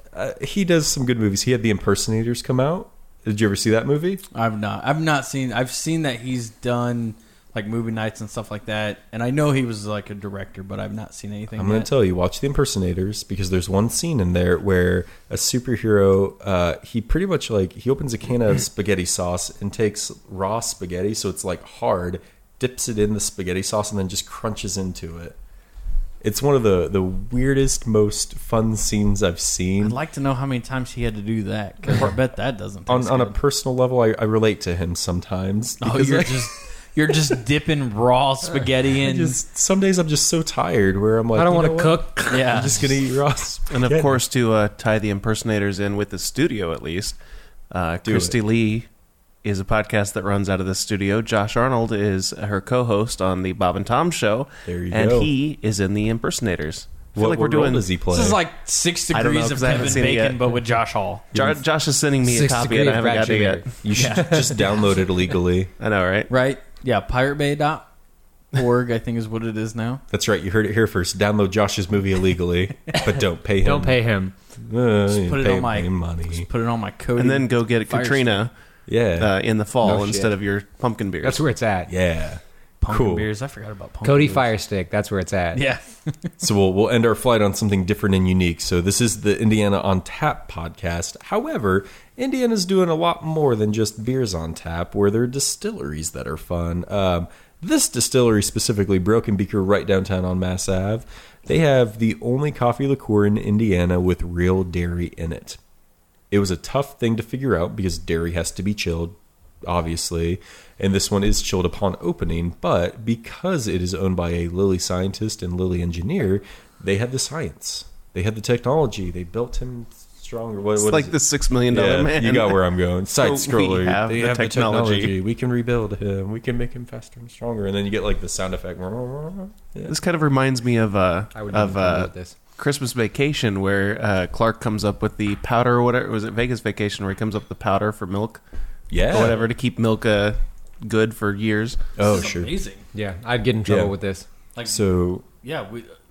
he does some good movies. He had The Impersonators come out. Did you ever see that movie? I've not seen. I've seen that he's done like movie nights and stuff like that, and I know he was like a director, but I've not seen anything. I'm going to tell you, watch The Impersonators, because there's one scene in there where a superhero, he pretty much like, he opens a can of spaghetti sauce and takes raw spaghetti, so it's like hard, dips it in the spaghetti sauce, and then just crunches into it. It's one of the weirdest, most fun scenes I've seen. I'd like to know how many times he had to do that, because I bet that doesn't. Taste On a good. personal level, I relate to him sometimes. Oh, because you're just dipping raw spaghetti in. some days I'm just so tired where I'm like, I don't you want know to what? cook. Yeah, I'm just gonna eat raw spaghetti. And of course, to tie the Impersonators in with the studio, at least, Christy Lee is a podcast that runs out of the studio. Josh Arnold is her co-host on the Bob and Tom Show. There you and go. he is in the Impersonators. I feel What, like we're what role doing. does he play? This is like 6 I don't know, degrees of 'cause I haven't Kevin seen it Bacon, yet. but with Josh Hall. Josh is sending me a 6 copy, and I degree haven't of got it Brad yet. Jr. You should just download it illegally. I know, right? Right? Yeah, piratebay.org, I think is what it is now. That's right. You heard it here first. Download Josh's movie illegally, but don't pay him. Don't pay him. You Put it pay on my him money. Put it on my Cody. And then go get Fire Katrina Yeah, in the fall No instead shit. of your pumpkin beers. That's where it's at. yeah. pumpkin cool. beers. I forgot about pumpkin Cody beers. Firestick. That's where it's at. Yeah. So we'll end our flight on something different and unique. So this is the Indiana on Tap podcast. However, Indiana's doing a lot more than just beers on tap, where there are distilleries that are fun. This distillery specifically, Broken Beaker, right downtown on Mass Ave, they have the only coffee liqueur in Indiana with real dairy in it. It was a tough thing to figure out because dairy has to be chilled, obviously, and this one is chilled upon opening, but because it is owned by a Lilly scientist and Lilly engineer, they had the science, they had the technology, they built him stronger. It's like the $6 million man. you got where I'm going. Side So scroller, we have they the have technology. the technology. We can rebuild him. We can make him faster and stronger. And then you get like the sound effect. Yeah. This kind of reminds me of I would never know about this. Christmas Vacation, where Clark comes up with the powder or whatever. Was it Vegas Vacation where he comes up with the powder for milk Yeah. or whatever to keep milk good for years? Oh, This is sure. amazing. Yeah, I'd get in trouble Yeah. with this. Like, So yeah,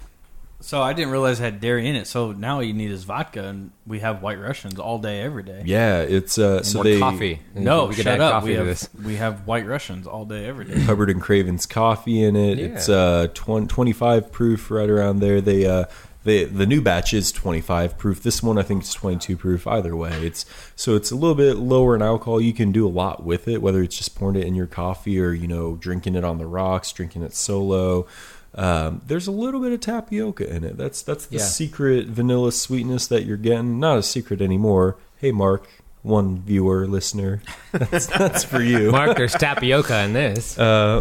so I didn't realize it had dairy in it. So now all you need is vodka, and we have White Russians all day, every day. yeah, it's And so more they coffee. No, we could shut add up. coffee We to have, this. we have White Russians all day, every day. Hubbard and Craven's coffee in it. Yeah. It's 25 proof, right around there. The new batch is 25 proof. This one I think is 22 proof. Either way, it's a little bit lower in alcohol. You can do a lot with it, whether it's just pouring it in your coffee or drinking it on the rocks, drinking it solo. There's a little bit of tapioca in it. That's the Yeah. secret vanilla sweetness that you're getting. Not a secret anymore. Hey, Mark, one viewer, listener, that's for you. Mark, there's tapioca in this.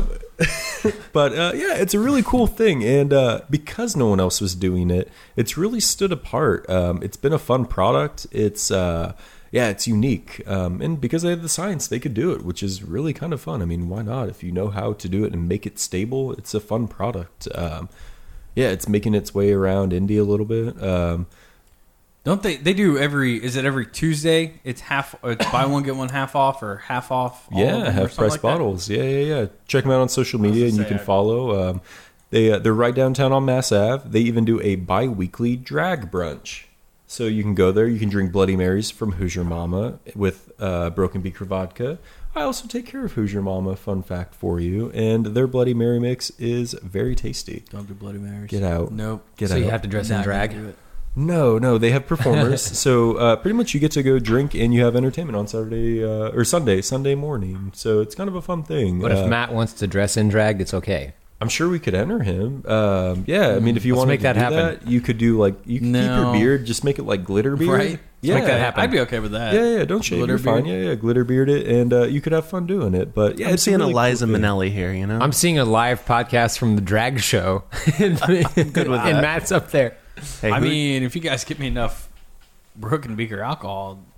But yeah, it's a really cool thing, and because no one else was doing it, it's really stood apart. It's been a fun product. It's it's unique, and because they have the science, they could do it, which is really kind of fun. I mean, why not? If you know how to do it and make it stable, it's a fun product. It's making its way around Indy a little bit. Don't they do is it every Tuesday? It's buy one, get one half off, or half off? all of them, or Half something price like that? bottles. Yeah. Check them out on social media, and you say can I- follow. They're right downtown on Mass Ave. They even do a bi-weekly drag brunch. So you can go there. You can drink Bloody Marys from Hoosier Mama with Broken Beaker vodka. I also take care of Hoosier Mama. Fun fact for you. And their Bloody Mary mix is very tasty. Don't do Bloody Marys. Get out. Nope. Get So out. you have to dress in Not drag. gonna do it. No, they have performers. So pretty much you get to go drink and you have entertainment on Saturday or Sunday morning. So it's kind of a fun thing. But if Matt wants to dress in drag, it's okay. I'm sure we could enter him. I mean, if you Let's want make to that do happen. that, you could do you could keep your No. beard, just make it like glitter beard. Right. Yeah, make that happen. I'd be okay with that. Yeah, don't shave. Glitter You're fine. beard. Yeah, glitter beard it, and you could have fun doing it. But yeah, I'm it's a seeing really Eliza cool thing. Minnelli here, you know? I'm seeing a live podcast from the drag show. Good with that. And Matt's up there. Hey, I who- mean, if you guys get me enough Broken Beaker alcohol,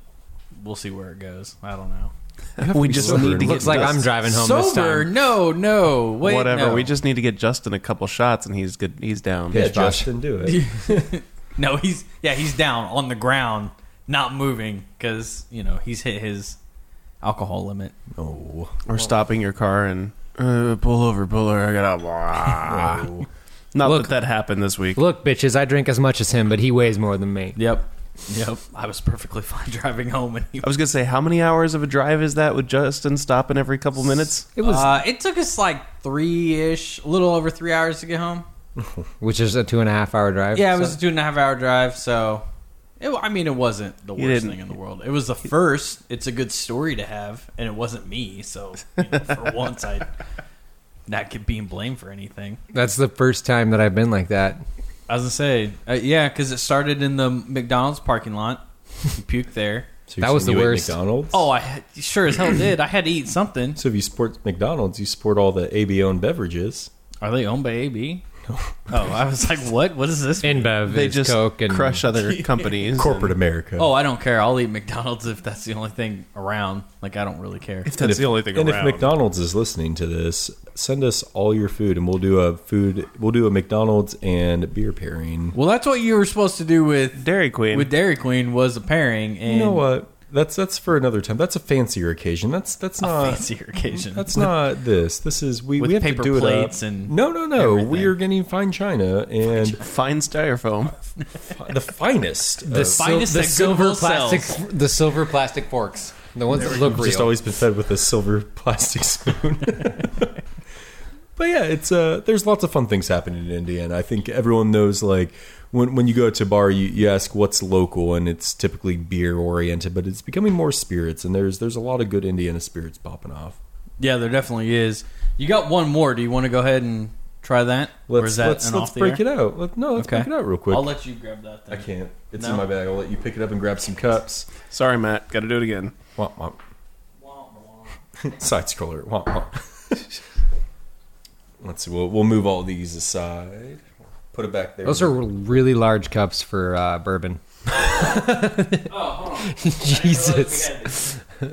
we'll see where it goes. I don't know. We just need to get Looks like I'm Justin- driving home this Sober? time. No. Wait, Whatever. no. We just need to get Justin a couple shots, and he's good. He's down. Yeah, Josh. Justin, do it. No, he's down on the ground, not moving because he's hit his alcohol limit. No. Or stopping your car and pull over. I gotta. No. Not Look. that happened this week. Look, bitches, I drink as much as him, but he weighs more than me. Yep. I was perfectly fine driving home, and I was gonna say, how many hours of a drive is that with Justin stopping every couple minutes? It was, it took us like 3-ish, a little over 3 hours to get home. which is a 2.5 hour drive. Yeah, it so- was a 2.5 hour drive, so it wasn't the You worst didn't- thing in the world. It was the first. It's a good story to have, and it wasn't me, so for once I not get being blamed for anything. That's the first time that I've been like that. I was gonna say, yeah, because it started in the McDonald's parking lot. You puked there. So That you're was saying the you ate worst. McDonald's? Oh, I sure as hell did. I had to eat something. So if you support McDonald's, you support all the AB-owned beverages. Are they owned by AB? Oh, I was like, what? What is this? InBev They is just Coke and crush other companies. Corporate America. Oh, I don't care. I'll eat McDonald's if that's the only thing around. Like, I don't really care. If that's the only thing And around. if McDonald's is listening to this, send us all your food, and we'll do a McDonald's and beer pairing. Well, that's what you were supposed to do with Dairy Queen. with Dairy Queen was a pairing. And You know what? That's for another time. That's a fancier occasion. That's a not fancier occasion. That's not this. This is we with have paper to do plates it up. and No. everything. We are getting fine china and Fine styrofoam. the finest. the, of- finest the that silver Goodwill plastic, sells. the silver plastic forks, the ones that look I've real. just always been fed with a silver plastic spoon. But yeah, it's there's lots of fun things happening in Indiana. I think everyone knows, like when you go to a bar, you ask what's local, and it's typically beer oriented, but it's becoming more spirits, and there's a lot of good Indiana spirits popping off. Yeah, there definitely is. You got one more. Do you want to go ahead and try that? Or is that an off the break air? it out. Let's break it out real quick. I'll let you grab that I thing. can't. It's No? in my bag. I'll let you pick it up and grab some cups. Sorry, Matt. Got to do it again. Womp womp. Side scroller. Womp womp. Let's see. We'll move all these aside. Put it back there. Those are really large cups for bourbon. Oh, hold on. Jesus. We're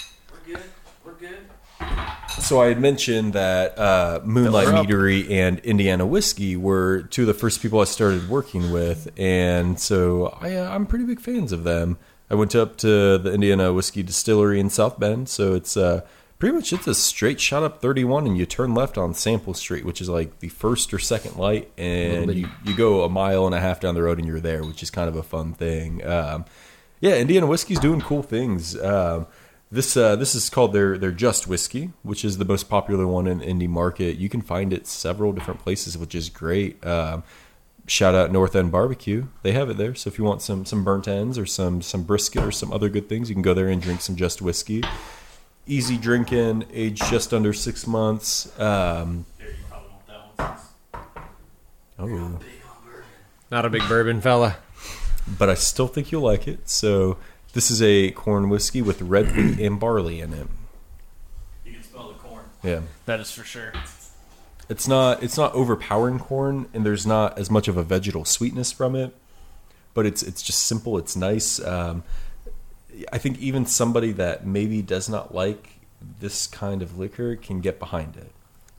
good. So I had mentioned that Moonlight Fill her up. Meadery and Indiana Whiskey were two of the first people I started working with, and so I'm pretty big fans of them. I went up to the Indiana Whiskey Distillery in South Bend, so it's pretty much it's a straight shot up 31, and you turn left on Sample Street, which is like the first or second light, and you go a mile and a half down the road, and you're there, which is kind of a fun thing. Yeah, Indiana Whiskey's doing cool things. This is called their Just Whiskey, which is the most popular one in the indie market. You can find it several different places, which is great. Shout out North End Barbecue. They have it there. So if you want some burnt ends or some brisket or some other good things, you can go there and drink some Just Whiskey. Easy drinking, aged just under 6 months. Here, you probably want that one. Oh, Not a big bourbon fella. but I still think you'll like it. So this is a corn whiskey with red wheat and barley in it. You can smell the corn. Yeah. That is for sure. It's not overpowering corn, and there's not as much of a vegetal sweetness from it, but it's just simple. It's nice. I think even somebody that maybe does not like this kind of liquor can get behind it.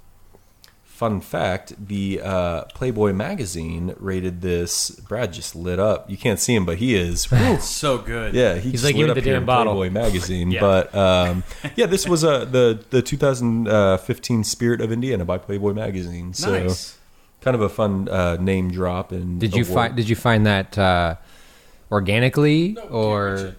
Fun fact, the Playboy magazine rated this. Brad just lit up. You can't see him, but he is. It's so good. Yeah, He's just like, lit "Give me up the here damn in bottle." Playboy magazine. Yeah. But yeah, this was the 2015 Spirit of Indiana by Playboy magazine. So Nice. kind of a fun name drop. And Did you find that organically or?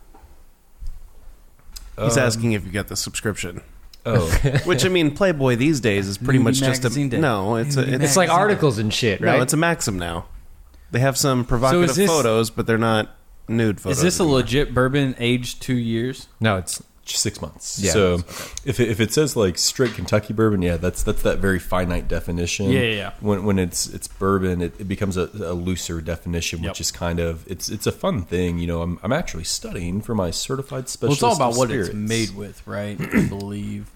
He's asking if you got the subscription. Oh, Which, I mean, Playboy these days is pretty Nudie much just a... magazine day. No, it's Nudie it's It's like Magazine. articles and shit, right? No, it's a Maxim now. They have some provocative this- photos, but they're not nude photos. Is this a anymore. legit bourbon aged 2 years? No, it's 6 months. Yeah. So if it says like straight Kentucky bourbon, yeah, that's that very finite definition. Yeah. When it's bourbon, it becomes a looser definition, which Yep. is kind of it's a fun thing. You know, I'm actually studying for my certified Well, specialist. it's all about of what spirits. it's made with, right? I believe.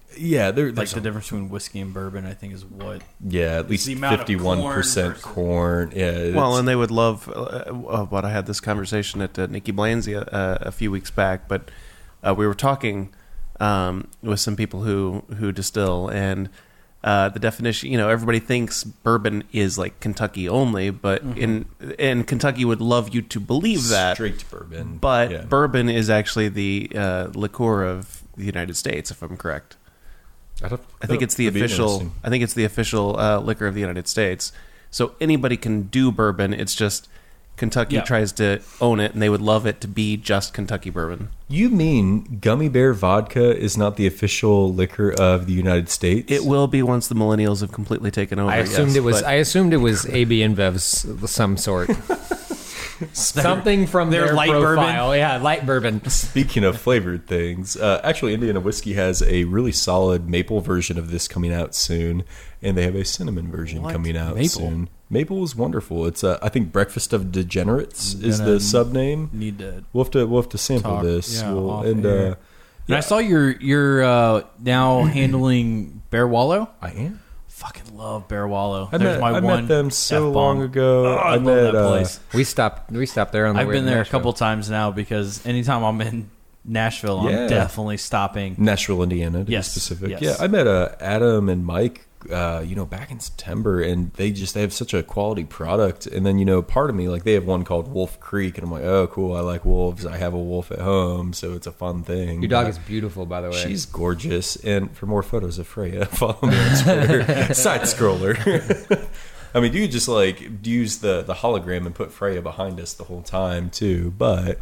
Yeah, Like the difference between whiskey and bourbon, I think, is what. Yeah, at least the amount of 51% corn. Yeah. Well, and they would love what I had this conversation at Nikki Blaine's a few weeks back, but we were talking with some people who distill, and the definition, everybody thinks bourbon is like Kentucky only, but in Kentucky would love you to believe that. Straight bourbon. But bourbon is actually the liqueur of the United States, if I'm correct. I think it's the official. I think it's the official liquor of the United States. So anybody can do bourbon. It's just Kentucky tries to own it, and they would love it to be just Kentucky bourbon. You mean Gummy Bear vodka is not the official liquor of the United States? It will be once the millennials have completely taken over. I assumed it was AB InBev's of some sort. Something from their light profile. bourbon. Yeah, light bourbon. Speaking of flavored things, actually Indiana Whiskey has a really solid maple version of this coming out soon, and they have a cinnamon version coming out soon. Maple is wonderful. It's I think Breakfast of Degenerates is the sub name. We'll have to sample this. And I saw you're now handling Bear Wallow. I am. Fucking love Bear Wallow. I met them so long ago. I love that place. We stopped there on the way. I've been to there a Nashville. couple times now because anytime I'm in Nashville, I'm definitely stopping. Nashville, Indiana, to be specific. Yes. Yeah, I met Adam and Mike, back in September, and they have such a quality product. And then, part of me, like, they have one called Wolf Creek, and I'm like, oh, cool, I like wolves. I have a wolf at home, so it's a fun thing. Your dog is beautiful, by the way. She's gorgeous. And for more photos of Freya, follow me on Twitter. Side scroller. I mean, you could just use the hologram and put Freya behind us the whole time too. But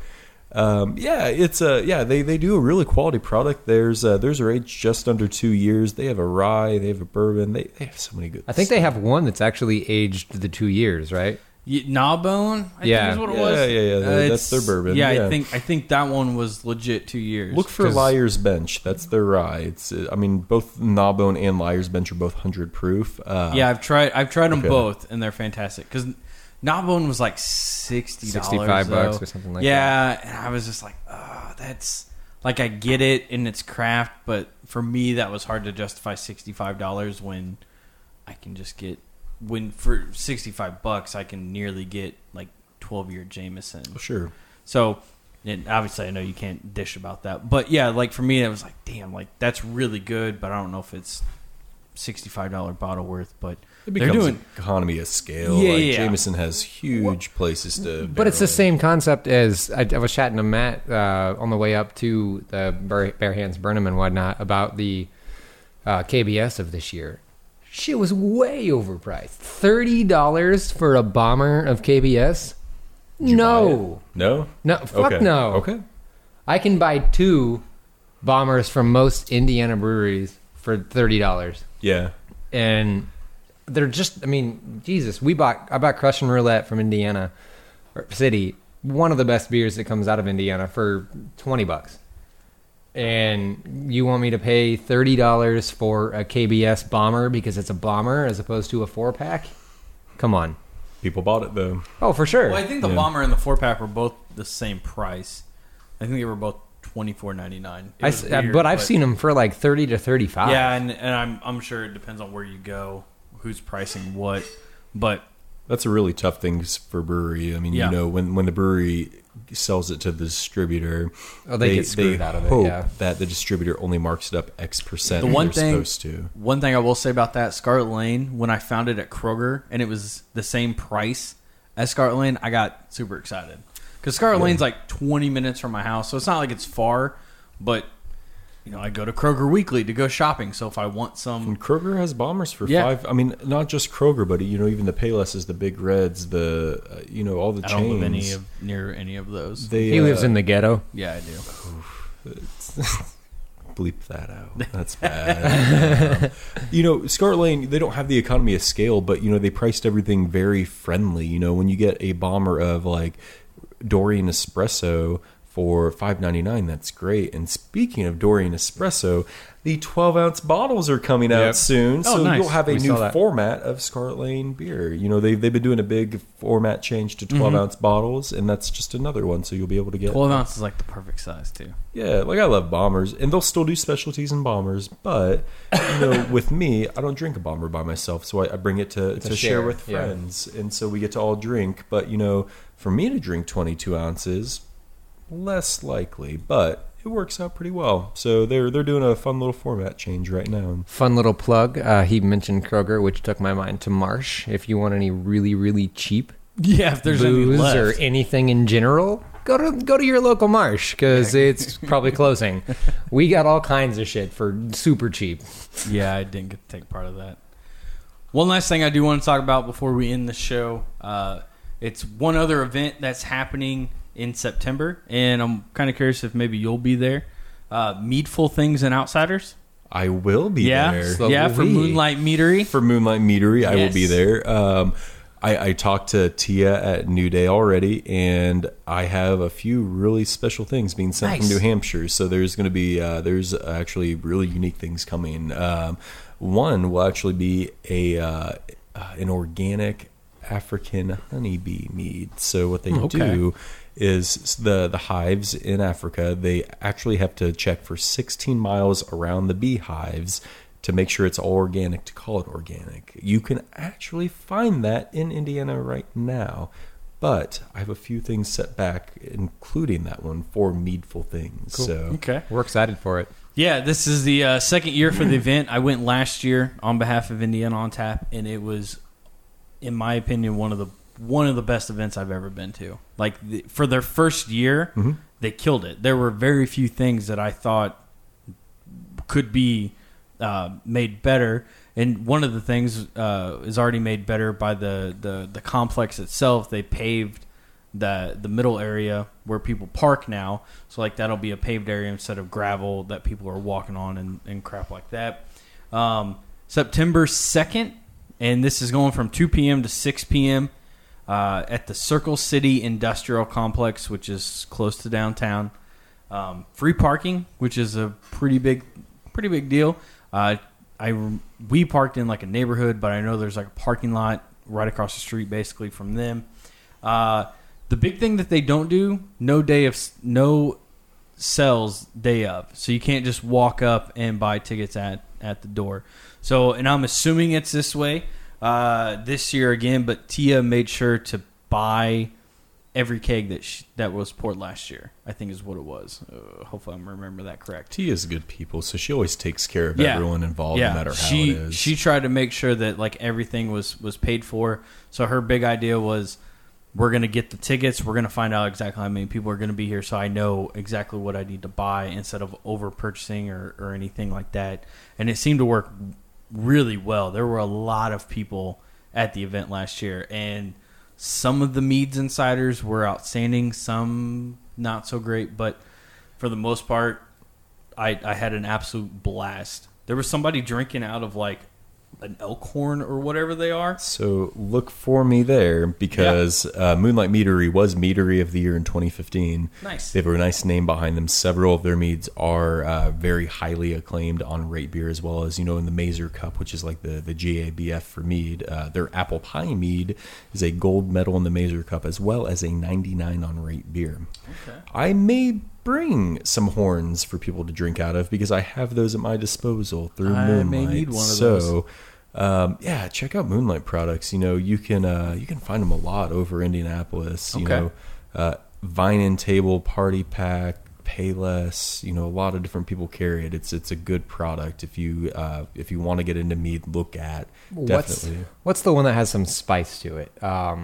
they do a really quality product. Theirs are aged just under 2 years. They have a rye, they have a bourbon. They have so many good. I think they have one that's actually aged the 2 years, right? Gnawbone, I think is what it was. Yeah. That's their bourbon. Yeah, I think that one was legit 2 years. Look for Liar's Bench. That's their rye. It's both Gnawbone and Liar's Bench are both 100 proof. I've tried them both, and they're fantastic. Because Gnawbone was like $60, $65 or something like that. Yeah, and I was just like, oh, that's like, I get it in its craft, but for me that was hard to justify $65 when I can just get for $65 I can nearly get like 12-year Jameson. Oh, sure. So, and obviously I know you can't dish about that, but yeah, like for me it was like, damn, like that's really good, but I don't know if it's $65 bottle worth, but it becomes an economy of scale. Jameson has huge places to. But it's the same concept as I was chatting to Matt on the way up to the Bare Hands Burnham and whatnot about the KBS of this year. Shit was way overpriced. $30 for a bomber of KBS? No. No? No. Fuck no. Okay. I can buy 2 bombers from most Indiana breweries for $30. Yeah. And they're just, Jesus, I bought Crush and Roulette from Indiana City, one of the best beers that comes out of Indiana, for $20. And you want me to pay $30 for a KBS bomber because it's a bomber as opposed to a 4-pack? Come on. People bought it though. Oh, for sure. Well, I think the bomber and the 4-pack were both the same price. I think they were both $24.99. But I've seen them for like $30 to $35. Yeah, and I'm sure it depends on where you go, who's pricing what. But that's a really tough thing for brewery. When the brewery sells it to the distributor, they get screwed out of it. Hope that the distributor only marks it up X%. The one thing, supposed to. One thing I will say about that, Scarlet Lane, when I found it at Kroger and it was the same price as Scarlet Lane, I got super excited. Because Scarlet Lane's like 20 minutes from my house, so it's not like it's far, but I go to Kroger weekly to go shopping. So if I want some, and Kroger has bombers for $5. Not just Kroger, but even the Paylesses, the Big Reds, the all the chains. I don't live near any of those. He lives in the ghetto. Yeah, I do. Bleep that out. That's bad. Scarlet Lane, they don't have the economy of scale, but they priced everything very friendly. When you get a bomber of like Dorian Espresso for $5.99. That's great. And speaking of Dorian Espresso, the 12-ounce bottles are coming out soon. So nice. you'll have a We new saw that. format of Scarlet Lane beer. You know, they've been doing a big format change to 12-ounce bottles, and that's just another one. So you'll be able to get 12 ounce is like the perfect size too. Yeah, like I love bombers, and they'll still do specialties in bombers. But you know, with me, I don't drink a bomber by myself, so I bring it to share share, with yeah. friends, and so we get to all drink. But you know, for me to drink 22 ounces, less likely, but it works out pretty well. So they're doing a fun little format change right now. Fun little plug. He mentioned Kroger, which took my mind to Marsh. If you want any really, really cheap Yeah, if there's any booze left. or anything in general, go to your local Marsh because it's probably closing. We got all kinds of shit for super cheap. Yeah, I didn't get to take part of that. One last thing I do want to talk about before we end the show. It's one other event that's happening in September, and I'm kind of curious if maybe you'll be there. Meadful Things and Outsiders. I will be there. So yeah, will for we. Moonlight Meadery. For Moonlight Meadery, I will be Yes. there. I talked to Tia at New Day already, and I have a few really special things being sent from Nice. New Hampshire. So there's going to be there's actually really unique things coming. One will actually be an organic African honeybee mead. So what they do is the hives in Africa, they actually have to check for 16 miles around the beehives to make sure it's all organic to call it organic. You can actually find that in Indiana right now, but I have a few things set back, including that one for Meadful Things. Cool. So Okay. We're excited for it. Yeah, this is the second year for the event. I went last year on behalf of Indiana on Tap, and it was, in my opinion, one of the best events I've ever been to. Like for their first year, they killed it. There were very few things that I thought could be made better, and one of the things is already made better by the complex itself. They paved the middle area where people park now, so like that'll be a paved area instead of gravel that people are walking on and crap like that. September 2nd, and this is going from 2 p.m. to 6 p.m. At the Circle City Industrial Complex, which is close to downtown. Free parking, which is a pretty big deal. We parked in like a neighborhood, but I know there's like a parking lot right across the street, basically from them. The big thing that they don't do, no sales day of, so you can't just walk up and buy tickets at the door. So, and I'm assuming it's this way this year again, but Tia made sure to buy every keg that was poured last year, I think is what it was. Hopefully I'm remember that correct. Tia's good people, so she always takes care of everyone involved, no matter how it is. She tried to make sure that like everything was paid for. So her big idea was, we're going to get the tickets. We're going to find out exactly how many people are going to be here, so I know exactly what I need to buy instead of over purchasing or anything like that. And it seemed to work really well. There were a lot of people at the event last year, and some of the meads and ciders were outstanding, some not so great, but for the most part, I had an absolute blast. There was somebody drinking out of like an elk horn or whatever they are. So look for me there, because Moonlight Meadery was Meadery of the Year in 2015. Nice. They have a nice name behind them. Several of their meads are very highly acclaimed on Rate Beer, as well as, in the Mazer Cup, which is like the GABF for mead. Their Apple Pie mead is a gold medal in the Mazer Cup, as well as a 99 on Rate Beer. Okay. I may bring some horns for people to drink out of, because I have those at my disposal through Moonlight. I may need one of those. Check out Moonlight products. You can find them a lot over Indianapolis. Okay. Vine and Table, Party Pack, Payless. A lot of different people carry it. It's a good product. If you want to get into mead, look at definitely. What's the one that has some spice to it?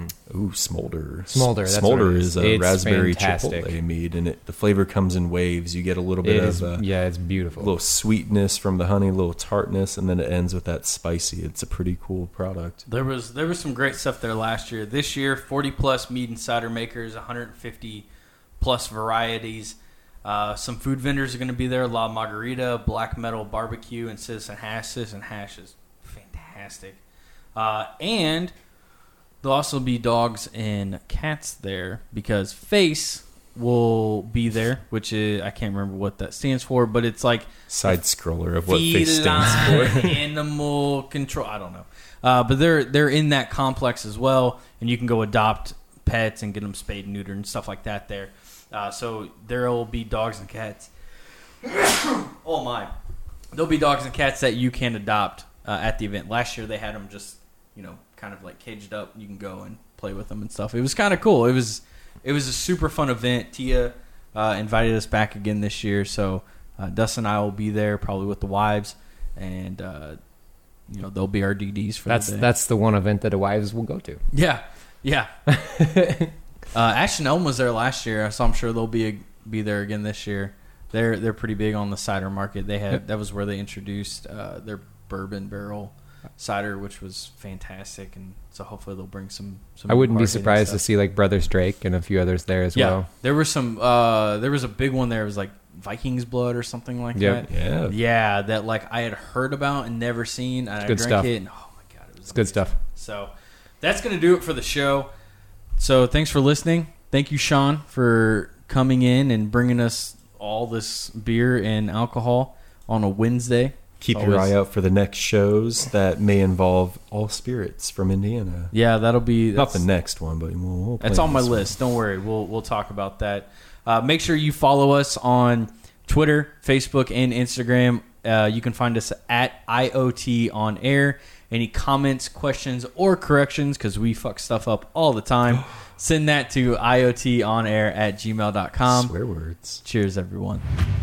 Smolder. Smolder, that's Smolder what it is is. a It's raspberry fantastic. chipotle mead, and the flavor comes in waves. You get a little bit It of is, it's beautiful. a little sweetness from the honey, a little tartness, and then it ends with that spicy. It's a pretty cool product. There was some great stuff there last year. This year, 40 plus mead and cider makers, 150 plus varieties. Some food vendors are going to be there: La Margarita, Black Metal Barbecue, and Citizen Hash. Citizen Hash is fantastic. And there'll also be dogs and cats there, because Face will be there, which is, I can't remember what that stands for, but it's like Side scroller of what face stands for. Animal control. I don't know. But they're in that complex as well, and you can go adopt pets and get them spayed and neutered and stuff like that there. So there will be dogs and cats. Oh my. There'll be dogs and cats that you can adopt at the event. Last year they had them just, kind of like caged up. You can go and play with them and stuff. It was kind of cool. It was a super fun event. Tia invited us back again this year, so Dustin and I will be there probably with the wives, and they'll be our DDs for the day. That's the one event that the wives will go to. Yeah. Ashton Elm was there last year, so I'm sure they'll be there again this year. They're pretty big on the cider market. That was where they introduced their bourbon barrel cider, which was fantastic, and so hopefully they'll bring some I wouldn't be surprised to see like Brothers Drake and a few others there as well. There were some there was a big one there. It was like Viking's Blood or something like that. Yeah, that like I had heard about and never seen, and I drank stuff. it, and oh my god, it was good stuff. So that's gonna do it for the show. So thanks for listening. Thank you, Sean, for coming in and bringing us all this beer and alcohol on a Wednesday. Keep your eye out for the next shows that may involve all spirits from Indiana. Yeah, that'll be... Not the next one, but we'll that's on my list. Don't worry. We'll talk about that. Make sure you follow us on Twitter, Facebook, and Instagram. You can find us at IoT On Air. Any comments, questions, or corrections, because we fuck stuff up all the time, send that to iotonair@gmail.com. Swear words. Cheers, everyone.